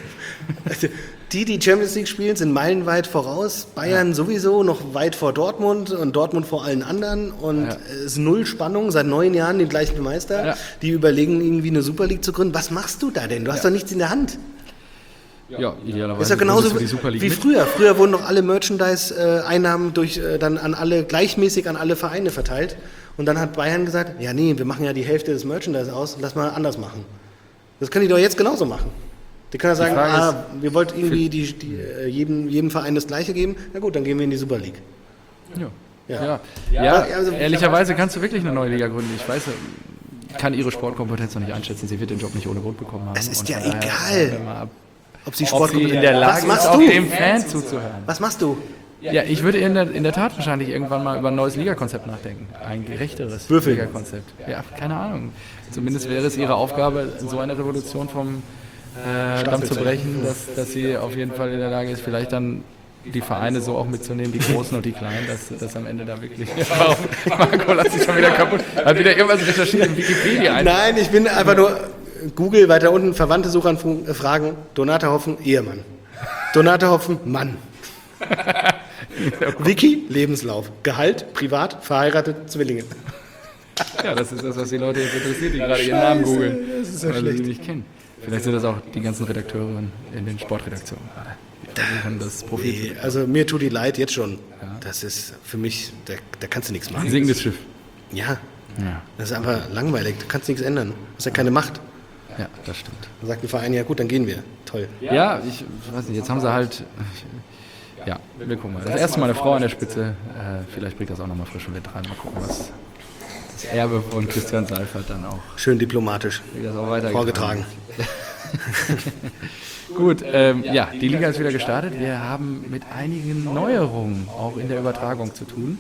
Die Champions League spielen, sind meilenweit voraus. Bayern sowieso noch weit vor Dortmund und Dortmund vor allen anderen. Und es ist null Spannung, seit 9 Jahren den gleichen Meister. Ja. Die überlegen, irgendwie eine Super League zu gründen. Was machst du da denn? Du hast doch nichts in der Hand. Ja, idealerweise Ist ja genauso gründest du die Super League wie mit. früher. Früher wurden doch alle Merchandise-Einnahmen dann an alle gleichmäßig an alle Vereine verteilt. Und dann hat Bayern gesagt, ja nee, wir machen ja die Hälfte des Merchandise aus, lass mal anders machen. Das können die doch jetzt genauso machen. Die können ja sagen, Frage wir wollten irgendwie jedem Verein das Gleiche geben. Na gut, dann gehen wir in die Super League. Ja. Ja. Ja, Also- ehrlicherweise kannst du wirklich eine neue Liga gründen. Ich weiß, ich kann ihre Sportkompetenz noch nicht einschätzen. Sie wird den Job nicht ohne Grund bekommen haben. Es ist Und ja von daher egal. warten wir mal ab, Ob sie ob sie Sportkompetenz in der Was Lage ist, machst auch du? dem Fan zuzuhören. Was machst du? Ja, ich würde in der Tat wahrscheinlich irgendwann mal über ein neues Ligakonzept nachdenken. Ein gerechteres Würfeln. Ligakonzept. Ja, keine Ahnung. Zumindest wäre es ihre Aufgabe, so eine Revolution vom Stamm zu brechen, dass sie auf jeden Fall in der Lage ist, vielleicht dann die Vereine so auch mitzunehmen, die Großen und die Kleinen, dass am Ende da wirklich... Marco, lass dich schon wieder kaputt. Hat wieder irgendwas recherchiert in Wikipedia. Nein, ich bin einfach nur Google, weiter unten, verwandte Suchanfragen, Donata Hopfen, Ehemann. Donata Hopfen, Mann. Wiki, Lebenslauf. Gehalt, privat, verheiratet, Zwillinge. Ja, das ist das, was die Leute jetzt interessiert, die gerade ihren Namen googeln, das ist ja weil sie schlecht. ihn nicht kennen. Vielleicht sind das auch die ganzen Redakteure in den Sportredaktionen. Die versuchen, das Profil zu Nee, also mir tut die leid jetzt schon. Das ist für mich, da kannst du nichts machen. Ein singendes Schiff. Ja, Ja. das ist einfach langweilig. Du kannst nichts ändern. Du hast ja keine Macht. Ja, das stimmt. Dann sagt ein Verein, ja gut, dann gehen wir. Toll. Ja, ich weiß nicht, jetzt haben sie halt. Ja, wir gucken mal. Das erste Mal eine Frau an der Spitze. Vielleicht bringt das auch nochmal frischen Wind rein. Mal gucken, was das Erbe von Christian Seifert dann auch, Schön diplomatisch wie das auch weitergeht. vorgetragen. Gut, ja, die Liga ist wieder gestartet. Wir haben mit einigen Neuerungen auch in der Übertragung zu tun.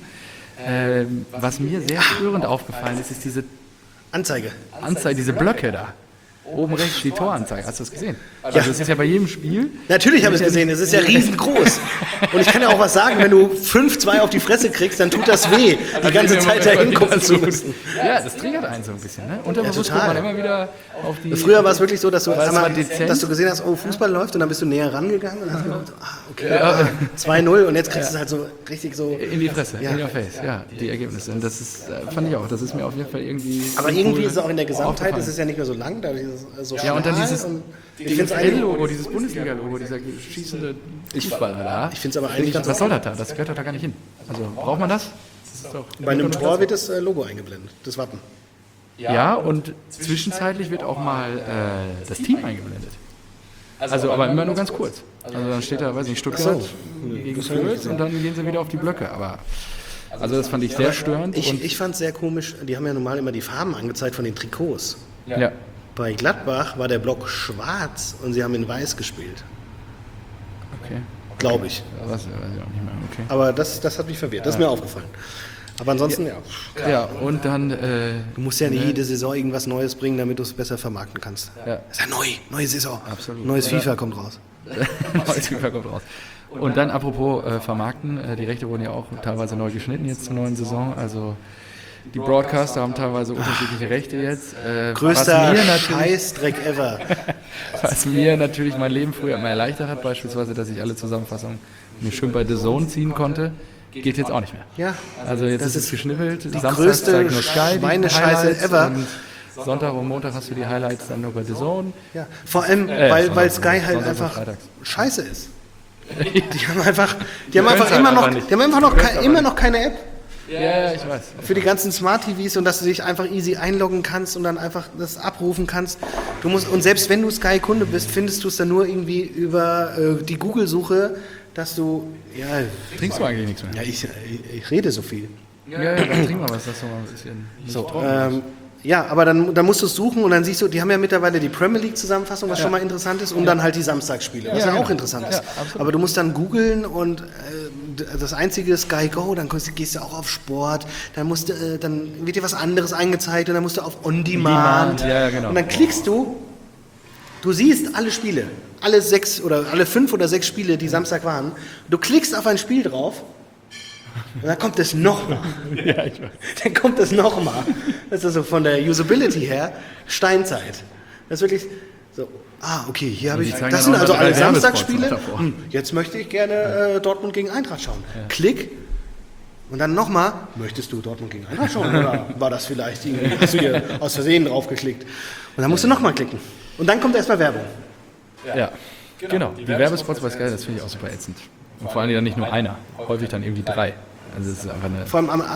Was mir sehr störend aufgefallen ist, ist diese Anzeige. Anzeige, diese Blöcke da. Oben rechts die Toranzeige. Hast du das gesehen? Also das ist ja bei jedem Spiel. Natürlich habe ich es gesehen, es ist ja riesengroß. Und ich kann ja auch was sagen, wenn du 5-2 auf die Fresse kriegst, dann tut das weh, die ganze Zeit da hingucken zu müssen. Ja, das triggert einen so ein bisschen. Ne? Unterbewusst total. guckt man immer wieder auf die... Früher war es wirklich so, dass du, War es mal dezent? dass du gesehen hast, oh, Fußball läuft und dann bist du näher rangegangen und hast gedacht, okay, 2-0 und jetzt kriegst du es halt so richtig so... In die Fresse, Ja. in your face, ja, die Ergebnisse. Und das ist, fand ich auch, das ist mir auf jeden Fall irgendwie... Aber irgendwie ist es auch in der Gesamtheit, aufgefallen. es ist ja nicht mehr so lang, da ist es so Ja, und dann schmal dieses, und ich dieses finde es eigentlich, L-Logo, dieses Bundesliga-Logo, dieser schießende Fußballer da. ich finde es aber eigentlich ganz Was soll das da? Das gehört doch da gar nicht hin. Also, braucht man das? Das ist doch bei einem Tor wird das Logo eingeblendet, das Wappen. Ja, und zwischenzeitlich wird auch mal das Team eingeblendet. Also, aber immer nur ganz kurz. Also, dann steht da, weiß nicht, Stuttgart gegen Fürth und dann gehen sie wieder auf die Blöcke. Aber, also, das fand ich sehr störend. Und, Ich fand es sehr komisch, die haben ja normal immer die Farben angezeigt von den Trikots. ja. Bei Gladbach war der Block schwarz und sie haben in weiß gespielt, Okay. glaube ich. Weiß ich auch nicht mehr. Okay. Aber das hat mich verwirrt, das ist mir aufgefallen. Aber ansonsten, ja. Ja, und dann, Du musst ja nicht jede Saison irgendwas Neues bringen, damit du es besser vermarkten kannst. ja. Das ist ja neu, neue Saison. Absolut. Neues FIFA kommt raus. Neues FIFA kommt raus. Und dann apropos vermarkten, die Rechte wurden ja auch teilweise neu geschnitten jetzt zur neuen Saison. Also die Broadcaster haben teilweise unterschiedliche Rechte jetzt. Größter was mir Scheißdreck ever. was mir natürlich mein Leben früher immer erleichtert hat, beispielsweise, dass ich alle Zusammenfassungen mir schön bei The Zone ziehen konnte, geht jetzt auch nicht mehr. Ja, Also jetzt das ist es geschnippelt. die Samstag größte zeigt nur Sky die Schweinescheiße Highlights ever. und Sonntag und Montag hast du die Highlights dann nur bei The Zone. ja. Vor allem, weil Sonntag- Sky halt Sonntag und einfach Freitags. scheiße ist. Die haben einfach halt immer noch, einfach nicht. die haben einfach noch immer noch keine App Ja, ich weiß. für die ganzen Smart TVs und dass du dich einfach easy einloggen kannst und dann einfach das abrufen kannst. Du musst, und selbst wenn du Sky-Kunde bist, findest du es dann nur irgendwie über die Google-Suche, dass du, ja, Trinkst du eigentlich nichts mehr? ja ich rede so viel. Ja, dann trink mal was, das so mal ein bisschen nicht trocken ist. Ja, aber dann musst du es suchen und dann siehst du, die haben ja mittlerweile die Premier League Zusammenfassung, was schon mal interessant ist, und dann halt die Samstagsspiele, was ja, genau. auch interessant ist. Ja, absolut. Aber du musst dann googeln und das einzige ist Sky Go, dann gehst du auch auf Sport, dann wird dir was anderes angezeigt und dann musst du auf On Demand. Ja, genau. Und dann klickst du siehst alle Spiele, alle 5 oder 6 Spiele, die Samstag waren. Du klickst auf ein Spiel drauf. Und dann kommt es nochmal. Ja, ich weiß. Dann kommt es nochmal. Das ist also von der Usability her Steinzeit. Das ist wirklich so, okay, hier habe die ich, zeigen das dann sind auch also noch alle drei Werbespots Samstagsspiele. davor. Jetzt möchte ich gerne Dortmund gegen Eintracht schauen. Klick. Und dann nochmal, möchtest du Dortmund gegen Eintracht schauen? Oder war das vielleicht, hast du hier aus Versehen draufgeklickt? Und dann musst du nochmal klicken. Und dann kommt erstmal Werbung. Ja, genau. Die Werbespots bei Sky, das finde ich auch super ätzend. Und vor allem dann nicht nur einer, häufig dann irgendwie 3. Also es ist einfach eine... Vor allem,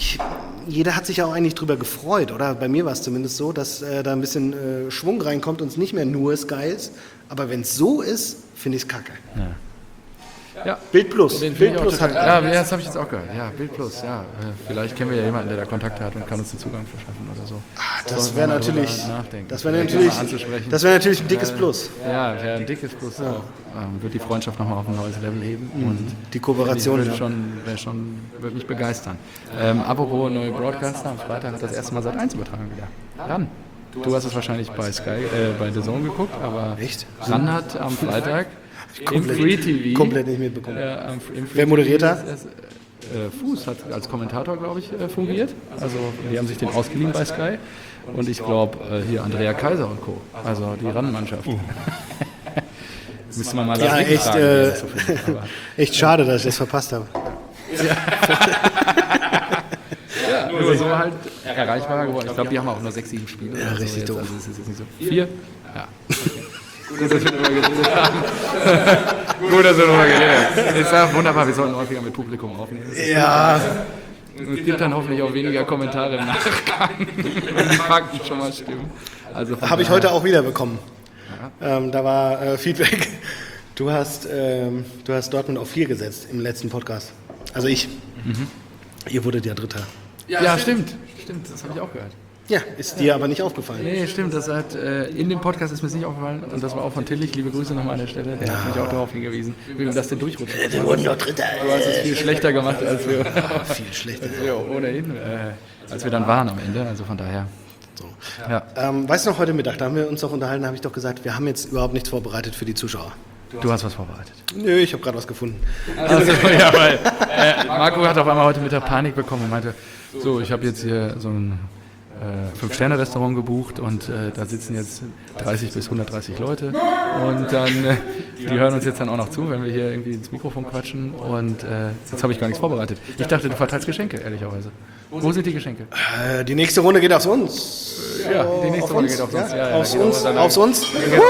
jeder hat sich ja auch eigentlich drüber gefreut, oder? Bei mir war es zumindest so, dass da ein bisschen Schwung reinkommt und es nicht mehr nur Sky ist. Aber wenn es so ist, finde ich es kacke. Ja. Bild Plus. Den finde Bild ich auch Plus total, hat. ja, das habe ich jetzt auch gehört. Ja, Bild Plus, ja. Vielleicht kennen wir ja jemanden, der da Kontakte hat und kann uns den Zugang verschaffen oder so. Das wäre natürlich, nachdenken. das wäre Vielleicht natürlich, mal anzusprechen. das wäre natürlich ein dickes Plus. Ja, wäre ein dickes Plus auch. Wird die Freundschaft nochmal auf ein neues Level heben. Und Die Kooperation. würde mich begeistern. Apropos neue Broadcaster, am Freitag hat das erste Mal Sat.1 übertragen wieder. Ran. Du hast es wahrscheinlich bei Sky, bei The Zone geguckt, aber Echt? Ran hat am Freitag im Free TV... Komplett nicht mitbekommen. im Free Wer moderiert TV da? Fuß hat als Kommentator, glaube ich, fungiert. Also die haben sich den ausgeliehen bei Sky. Und ich glaube, hier Andrea Kaiser und Co. Also die RAN-Mannschaft. Müssen wir mal Ja, Ricken echt, fragen, wie das so findet, aber- echt schade, dass ich das verpasst habe. nur so halt erreichbarer geworden. Ich glaube, die haben auch nur 6, 7 Spiele. Ja, richtig jetzt. doof. Also es ist jetzt nicht so. 4? Ja. Gut, dass wir darüber geredet haben. Gut, dass wir darüber geredet haben. Ist ja wunderbar, wir sollten häufiger mit Publikum aufnehmen. Ja, Es gibt dann hoffentlich auch weniger Kommentare im Nachgang, wenn die Fakten schon mal stimmen. Also habe ich heute auch wieder bekommen. Da war Feedback. Du hast Dortmund auf 4 gesetzt im letzten Podcast. Also ich. Ihr wurdet ja Dritter. Ja, stimmt. Stimmt, das habe ich auch gehört. Ja, ist dir aber nicht aufgefallen. Nee, stimmt, das hat, in dem Podcast ist mir nicht aufgefallen und das war auch von Tillich, liebe Grüße nochmal an der Stelle, der hat mich auch darauf hingewiesen, wie wir das denn durchrutschen. Wir wurden doch Dritter. Du hast es viel schlechter gemacht, als wir, Viel schlechter. ohnehin, als wir dann waren am Ende, also von daher. So. Ja. Weißt du noch, heute Mittag, da haben wir uns doch unterhalten, da habe ich doch gesagt, wir haben jetzt überhaupt nichts vorbereitet für die Zuschauer. Du hast was vorbereitet. Nö, ich habe gerade was gefunden. Also, ja, weil Marco hat auf einmal heute Mittag Panik bekommen und meinte, so, ich habe jetzt hier so ein 5-Sterne-Restaurant gebucht und da sitzen jetzt 30 bis 130 Leute und dann, die hören uns jetzt dann auch noch zu, wenn wir hier irgendwie ins Mikrofon quatschen und jetzt habe ich gar nichts vorbereitet. Ich dachte, du verteilst Geschenke, ehrlicherweise. Wo sind die Geschenke? Die nächste Runde geht aufs uns. Ja, die nächste Runde geht auf uns. Ja, Aufs geht uns. dann- Aufs uns.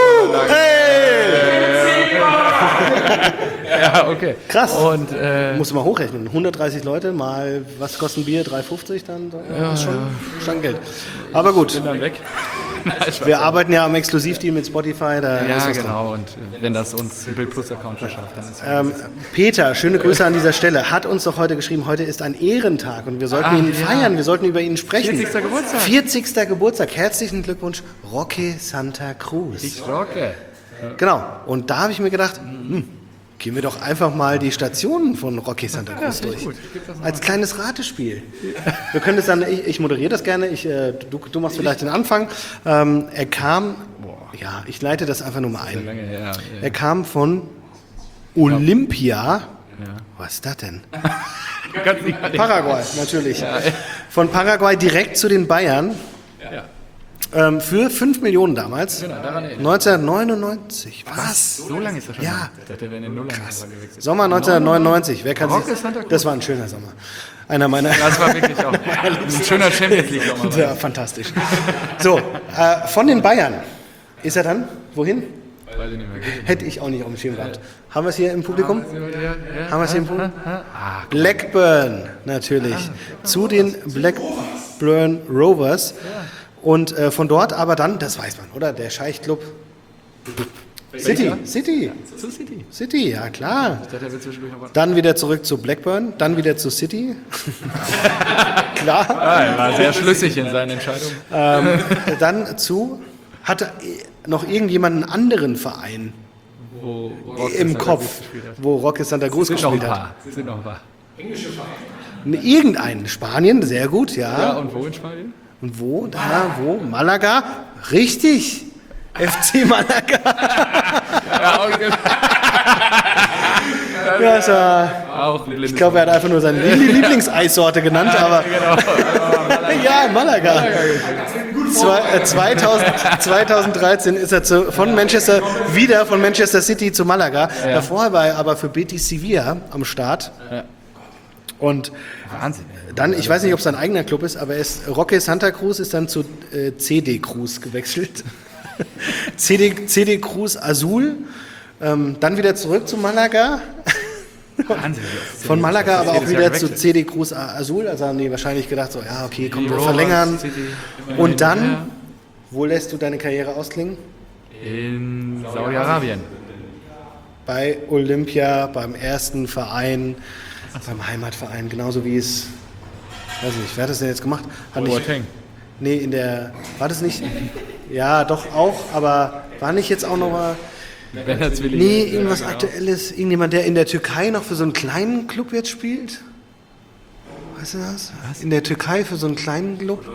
Ja, okay. Krass. Und Musst du mal hochrechnen. 130 Leute mal, was kostet ein Bier? 3,50 dann? Das ist schon Geld. Aber gut, bin dann weg. wir arbeiten ja am Exklusivdeal mit Spotify. Da ist Ja, was dran. genau. Und wenn das uns ein Bild Plus Account verschafft, dann ist Peter, schöne Grüße an dieser Stelle, hat uns doch heute geschrieben, heute ist ein Ehrentag und wir sollten ihn feiern, wir sollten über ihn sprechen. 40. Geburtstag. 40. Geburtstag. Herzlichen Glückwunsch, Roque Santa Cruz. Ich rocke. Genau. Und da habe ich mir gedacht, gehen wir doch einfach mal die Stationen von Roque Santa Cruz durch. gut. Gib das mal Als kleines Ratespiel. Wir können das dann, ich moderiere das gerne, du machst vielleicht den Anfang. Er kam, ich leite das einfach nur mal ein. Lange her. Er kam von Olympia. Was ist das denn? Paraguay, natürlich. Von Paraguay direkt zu den Bayern. Für 5 Millionen damals. Genau, daran erinnere ich. 1999. Was? So lange ist das schon. Ja. Ich dachte, der wäre in den Nullern gewechselt. Sommer 1999. Wer kann Roque sich? Santa Cruz. Das war ein schöner Sommer. Einer meiner. Das war wirklich auch ein schöner Champions League Sommer. Ja, fantastisch. So, von den Bayern ist er dann wohin? Weiß ich nicht mehr. Hätte ich auch nicht auf dem Schirm gehabt. Haben wir es hier im Publikum? Ja. Haben wir es hier im Publikum? Blackburn, natürlich. Zu den Blackburn Rovers. Und von dort aber dann, das weiß man, oder? Der Scheichclub City. Zu City. City, ja klar. Ich dachte, er wird zwischendurch noch was. Dann wieder zurück zu Blackburn, dann wieder zu City. Klar. Er war sehr schlüssig in seinen Entscheidungen. Dann hatte noch irgendjemand einen anderen Verein Wo Roque im Santa Kopf, Cruz gespielt hat. wo Roque Santa Cruz Sind noch ein gespielt hat. paar. Sind noch ein paar. Irgendeinen. Spanien, sehr gut, Ja, ja. und wo in Spanien? Und wo? Da, wo? Malaga? Richtig. FC Malaga. Ja, Ja, ist ja, auch ein blindes ich glaube, er hat einfach nur seine Lieblingseissorte genannt, aber ja, Malaga. 2013 ist er von Manchester City zu Malaga. Davor war er aber für Betis Sevilla am Start. Ja. Und Wahnsinn. dann, ich weiß nicht, ob es sein eigener Club ist, aber Roque Santa Cruz ist dann zu CD Cruz gewechselt. CD Cruz Azul, dann wieder zurück zu Malaga. Wahnsinn. Von Malaga aber auch jedes Jahr wieder zu gewechselt. CD Cruz Azul. Also haben die wahrscheinlich gedacht, so, ja, okay, komm, Die wir Rovers, verlängern. City. Und dann, wo lässt du deine Karriere ausklingen? In Saudi-Arabien. Bei Olympia, beim ersten Verein, beim Heimatverein, genauso wie es, weiß nicht, wer hat das denn jetzt gemacht? Hat nicht, Boateng. nee, war das nicht? Ja, doch auch, aber war nicht jetzt auch nochmal, Wenn er Zwillinge nee, ist, irgendwas ja, genau. Aktuelles, irgendjemand, der in der Türkei noch für so einen kleinen Club jetzt spielt? Weißt du das? In der Türkei für so einen kleinen Club?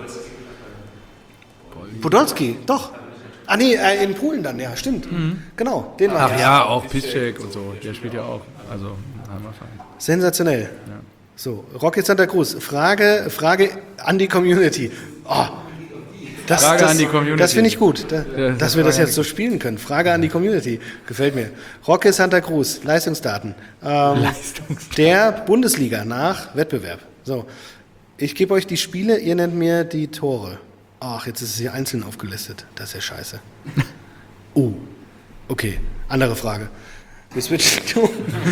Podolski, doch. Ah nee, in Polen dann, ja, stimmt. Genau, den war Ach ja, auch Piszczek und so. Der spielt ja auch. Also, Heimatverein. sensationell. So, Roque Santa Cruz, Frage an die Community. Oh, Frage an die Community. Das finde ich gut, dass wir das Frage an jetzt so spielen können. Frage an die Community, gefällt mir. Roque Santa Cruz, Leistungsdaten. Der Bundesliga nach Wettbewerb. So, Ich gebe euch die Spiele, ihr nennt mir die Tore. Ach, jetzt ist es hier einzeln aufgelistet. Das ist ja scheiße. Oh, okay. Andere Frage. Wir switchen zu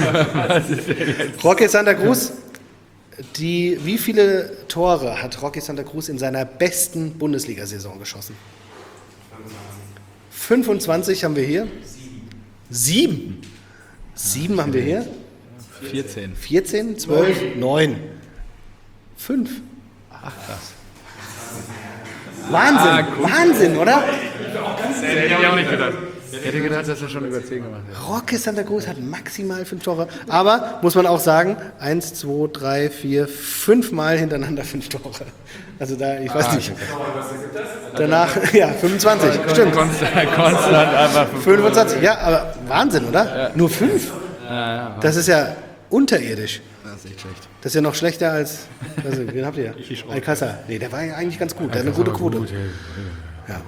Roque Santa Cruz. Wie viele Tore hat Roque Santa Cruz in seiner besten Bundesliga-Saison geschossen? 25 haben wir hier. 7. 7 haben wir hier. 14, 12, 9. 5. Ach, krass. Wahnsinn, Wahnsinn, oder? Hätte ich auch nicht gedacht. Ich hätte gedacht, dass er schon über 10 gemacht hat. Roque Santa Cruz hat maximal 5 Tore. Aber, muss man auch sagen, 1, 2, 3, 4, 5 Mal hintereinander 5 Tore. Also da, ich weiß nicht. Danach, ja, 25, stimmt. Konstant einfach 25, ja, aber Wahnsinn, oder? Ja. Nur 5? Ja. Das ist ja unterirdisch. Das ist echt schlecht. Das ist ja noch schlechter als, also, wen habt ihr? Alcázar. Nee, der war ja eigentlich ganz gut. Der hat eine gute Quote. Ja.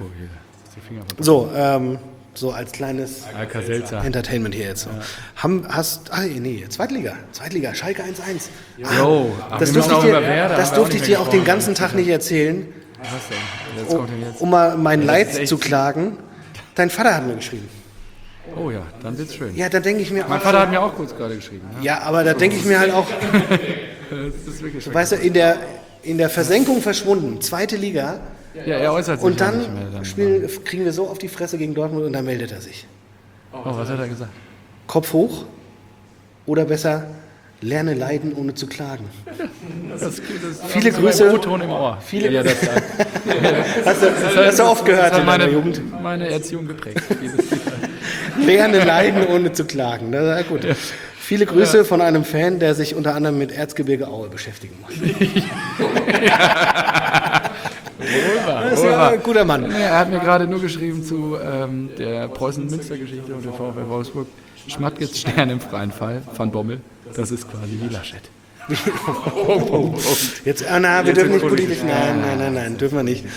So als kleines Entertainment hier jetzt. Ja. Zweitliga, Schalke 1-1. Jo, das durfte ich dir auch den ganzen Tag nicht erzählen, Was denn? um mal mein Leid zu klagen. Dein Vater hat mir geschrieben. Oh ja, dann wird's schön. Ja, da denke ich mir auch. Mein Vater hat mir auch kurz gerade geschrieben. Ja, aber da denke ich mir halt auch, Das ist wirklich schön. weißt du, in der Versenkung verschwunden, zweite Liga. Ja, er äußert sich Und ja dann, nicht mehr. kriegen wir so auf die Fresse gegen Dortmund und dann meldet er sich. Oh, was hat er gesagt? Kopf Kopf hoch oder besser, lerne leiden, ohne zu klagen. Das Viele Grüße. O-Ton im Ohr. Viele- Ja, das sagt. Hast du oft gehört Das in hat deiner Jugend? meine Erziehung geprägt. Lerne leiden, ohne zu klagen. Das ist ja gut. Viele Grüße von einem Fan, der sich unter anderem mit Erzgebirge Aue beschäftigen muss. Das ist ja ein guter Mann. Er hat mir gerade nur geschrieben zu der Preußen-Münster-Geschichte und der VfL Wolfsburg. Schmattges Stern im freien Fall, Van Bommel. Das ist quasi wie Laschet. Jetzt, wir dürfen nicht politisch. Nein, dürfen wir nicht.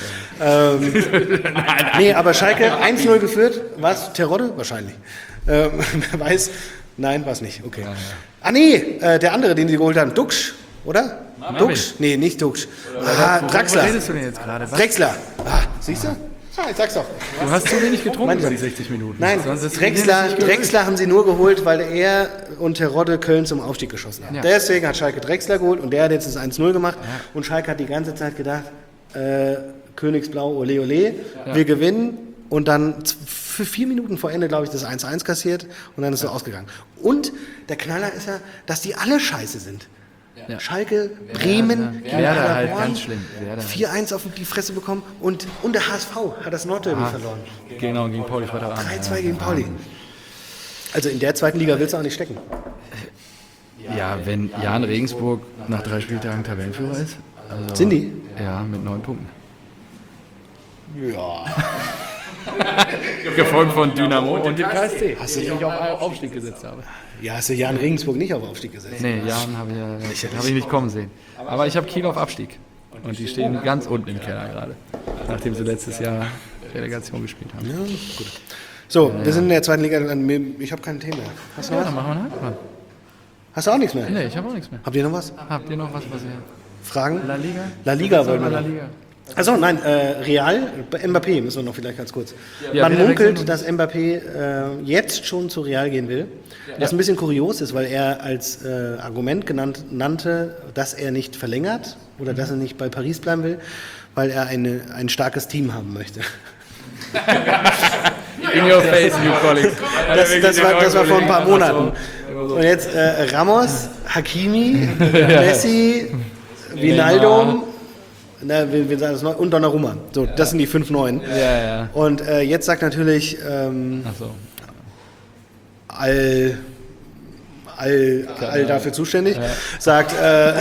Nee, aber Schalke 1-0 geführt. Was? Terodde? Wahrscheinlich. Wer weiß. Nein, war es nicht. Okay. Der andere, den sie geholt haben. Duxch, oder? Duxch? Nee, nicht Duxch. Draxler. Was redest du denn jetzt gerade? Drexler. Siehst du? Ich sag's doch. Du hast zu wenig getrunken über die 60 Minuten. Nein, Drexler haben sie nur geholt, weil er und Terodde Köln zum Aufstieg geschossen haben. Ja. Deswegen hat Schalke Drexler geholt und der hat jetzt das 1-0 gemacht. Ja. Und Schalke hat die ganze Zeit gedacht, Königsblau, ole ole, wir gewinnen. Und dann für 4 Minuten vor Ende, glaube ich, das 1-1 kassiert und dann ist es so ausgegangen. Und der Knaller ist ja, dass die alle scheiße sind. Ja. Schalke, Bremen, Werder halt ganz schlimm. 4-1 auf die Fresse bekommen und der HSV hat das Nordderby verloren. Genau, gegen Pauli Freitag. 3-2 gegen Pauli. Also in der zweiten Liga willst du auch nicht stecken. Ja, wenn Jan Regensburg nach 3 Spieltagen Tabellenführer ist. Also, sind die? Ja, mit 9 Punkten. Ja. Gefolgt von Dynamo und dem KSC. Hast du dich auf Aufstieg gesetzt habe? Ja, hast du Jan Regensburg nicht auf Aufstieg gesetzt? Nee, Jan habe ich nicht kommen sehen. Aber ich habe Kiel auf Abstieg. Und die stehen ganz unten im Keller gerade. Nachdem sie letztes Jahr Relegation gespielt haben. Ja, gut. So, wir sind in der zweiten Liga. Ich habe kein Thema mehr. Hast du noch was? Dann machen wir einen Haken. Hast du auch nichts mehr? Nee, ich habe auch nichts mehr. Habt ihr noch was? Habt ihr noch was ihr... Fragen? La Liga? La Liga wollen wir La noch. Liga. Achso, nein, Real, Mbappé müssen wir noch vielleicht ganz kurz. Ja, Man wer munkelt, wechselt dass Mbappé jetzt schon zu Real gehen will. Was ein bisschen kurios ist, weil er als Argument nannte, dass er nicht verlängert oder dass er nicht bei Paris bleiben will, weil er ein starkes Team haben möchte. In your face, you colleagues. Das war vor ein paar Monaten. Und jetzt Ramos, Hakimi, Messi, Wijnaldum, wir sagen das noch, und Donnarumma. So, das sind die 5 Neuen. Ja. Und jetzt sagt natürlich Ach so. All dafür zuständig, sagt,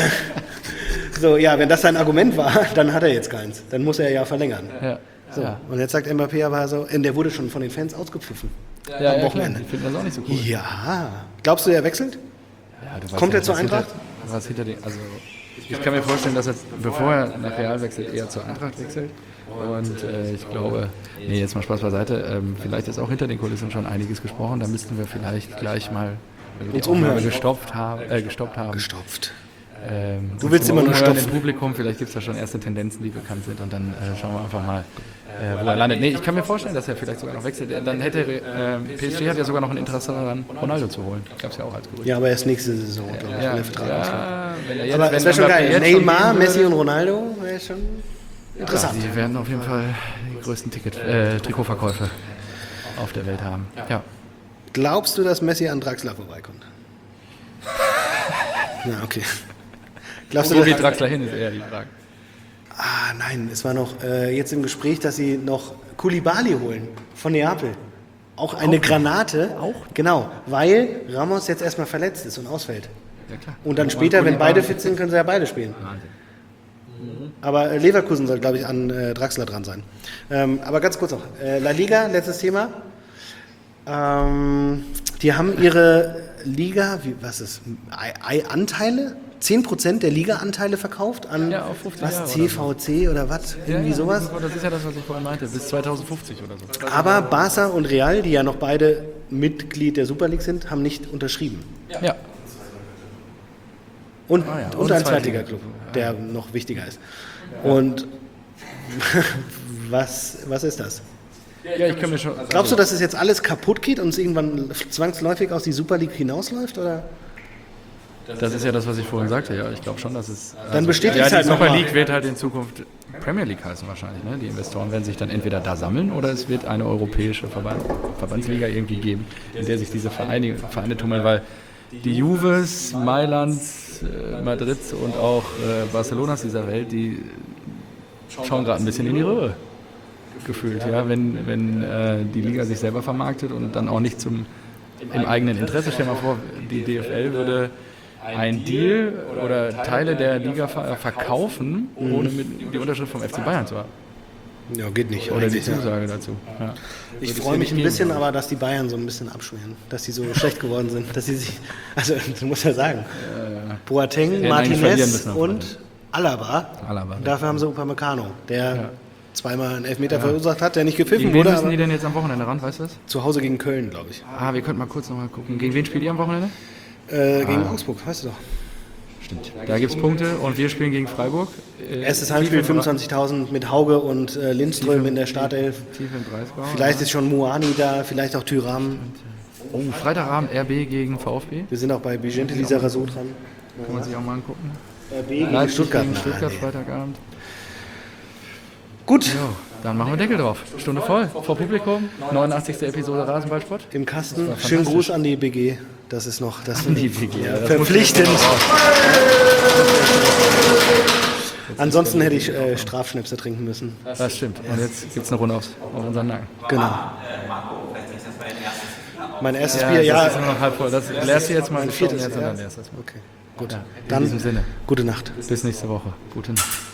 wenn das sein Argument war, dann hat er jetzt keins. Dann muss er ja verlängern. Ja. So. Und jetzt sagt Mbappé aber so, der wurde schon von den Fans ausgepfiffen. Am Wochenende. Ich finde das auch nicht so cool. Ja. Glaubst du, er wechselt? Ja, Kommt er zur Eintracht? Was hinter dem, also ich kann mir vorstellen, dass er, bevor er nach Real wechselt, eher zur Eintracht wechselt. Und ich glaube, jetzt mal Spaß beiseite, vielleicht ist auch hinter den Kulissen schon einiges gesprochen. Da müssten wir vielleicht gleich mal, wenn wir die Aufnahme gestoppt haben, Gestopft. Du willst immer nur stopfen. stopfen. Im Publikum, vielleicht gibt es da schon erste Tendenzen, die bekannt sind und dann schauen wir einfach mal, wo er landet. Nee, ich kann mir vorstellen, dass er vielleicht sogar noch wechselt. Dann hätte PSG hat ja sogar noch ein Interesse daran, Ronaldo zu holen. Gab es ja auch als Gerücht. Ja, aber erst nächste Saison, glaube ich, wenn der Vertrag ausläuft. Wenn er jetzt, Aber es wäre schon geil. Neymar, Messi und Ronaldo wäre schon interessant. Die werden auf jeden Fall die größten Trikotverkäufe auf der Welt haben. Ja. Glaubst du, dass Messi an Draxler vorbeikommt? Na, okay. Glaubst Wo du, geht Draxler hin, ist eher die Frage. Nein, es war noch jetzt im Gespräch, dass sie noch Koulibaly holen von Neapel. Auch eine Granate. Auch? Genau, weil Ramos jetzt erstmal verletzt ist und ausfällt. Ja, klar. Und dann später, wenn beide fit sind, können sie ja beide spielen. Aber Leverkusen soll, glaube ich, an Draxler dran sein. Aber ganz kurz noch. La Liga, letztes Thema. Die haben ihre Liga, Anteile? 10% der Liga-Anteile verkauft an auf 50 was, Jahre CVC oder was? Irgendwie sowas. Das ist ja das, was ich vorhin meinte, bis 2050 oder so. Aber Barca und Real, die ja noch beide Mitglied der Super League sind, haben nicht unterschrieben. Ja. Und Und ein ein Zweitliga-Club, der noch wichtiger ist. Und was ist das? Ja, ich kann mir schon. Glaubst du, dass es jetzt alles kaputt geht und es irgendwann zwangsläufig aus die Super League hinausläuft? Oder? Das ist ja das, was ich vorhin sagte. Ja, ich glaube schon, dass es. Dann bestätigt es die halt Super nochmal. League wird halt in Zukunft Premier League heißen wahrscheinlich. Ne? Die Investoren werden sich dann entweder da sammeln oder es wird eine europäische Verbandsliga irgendwie geben, in der sich diese Vereine tummeln, weil die Juves, Mailands, Madrids und auch Barcelonas dieser Welt, die schauen gerade ein bisschen in die Röhre gefühlt, ja, wenn die Liga sich selber vermarktet und dann auch nicht im eigenen Interesse. Stell dir mal vor, die DFL würde ein Deal oder Teile der Liga verkaufen, ohne die Unterschrift vom FC Bayern zu haben. Ja, geht nicht. Oder die eigentlich, ja. Zusage dazu. Ja. Ich freue mich ein bisschen, aber dass die Bayern so ein bisschen abschmieren, dass die so schlecht geworden sind, dass sie sich, also du musst ja sagen, Boateng, hätten eigentlich verlieren Martinez müssen am und Alaba. Und dafür haben sie Upamecano, der zweimal einen Elfmeter verursacht hat, der nicht gepfiffen Gegen wen wurde, müssen aber die denn jetzt am Wochenende ran, weißt du das? zu Hause gegen Köln, glaube ich. Wir könnten mal kurz noch mal gucken. Gegen wen spielt ihr am Wochenende? Gegen Augsburg, weißt du doch. Stimmt. Da gibt es Punkte und wir spielen gegen Freiburg. Erstes Heimspiel 25.000 mit Hauge und Lindström in der Startelf. Tief im Breisgau. Vielleicht ist schon Muani da, vielleicht auch Thuram. Oh, Freitagabend RB gegen VfB. Wir sind auch bei Vigente Lizarazu dran. Kann man sich auch mal angucken. RB gegen Leipzig Stuttgart. gegen Stuttgart, Nee. Freitagabend. Gut, Jo, dann machen wir Deckel drauf. Stunde voll. Vor Publikum. 89. Episode Rasenballsport. im Kasten. Das war Schönen fantastisch. Gruß an die BG. Das ist noch das Die WG, ja, das verpflichtend. Ansonsten hätte ich Strafschnäpse trinken müssen. Das stimmt. Und jetzt gibt es eine Runde auf unseren Nacken. Genau. Mein erstes Bier, Das ist ja. nur noch halb voll. Das leerst du jetzt mal Ein ein viertes viertes, jetzt und ja. dann leerst du das mal. Okay, gut. In Dann diesem Sinne. gute Nacht. Bis nächste Woche. Gute Nacht.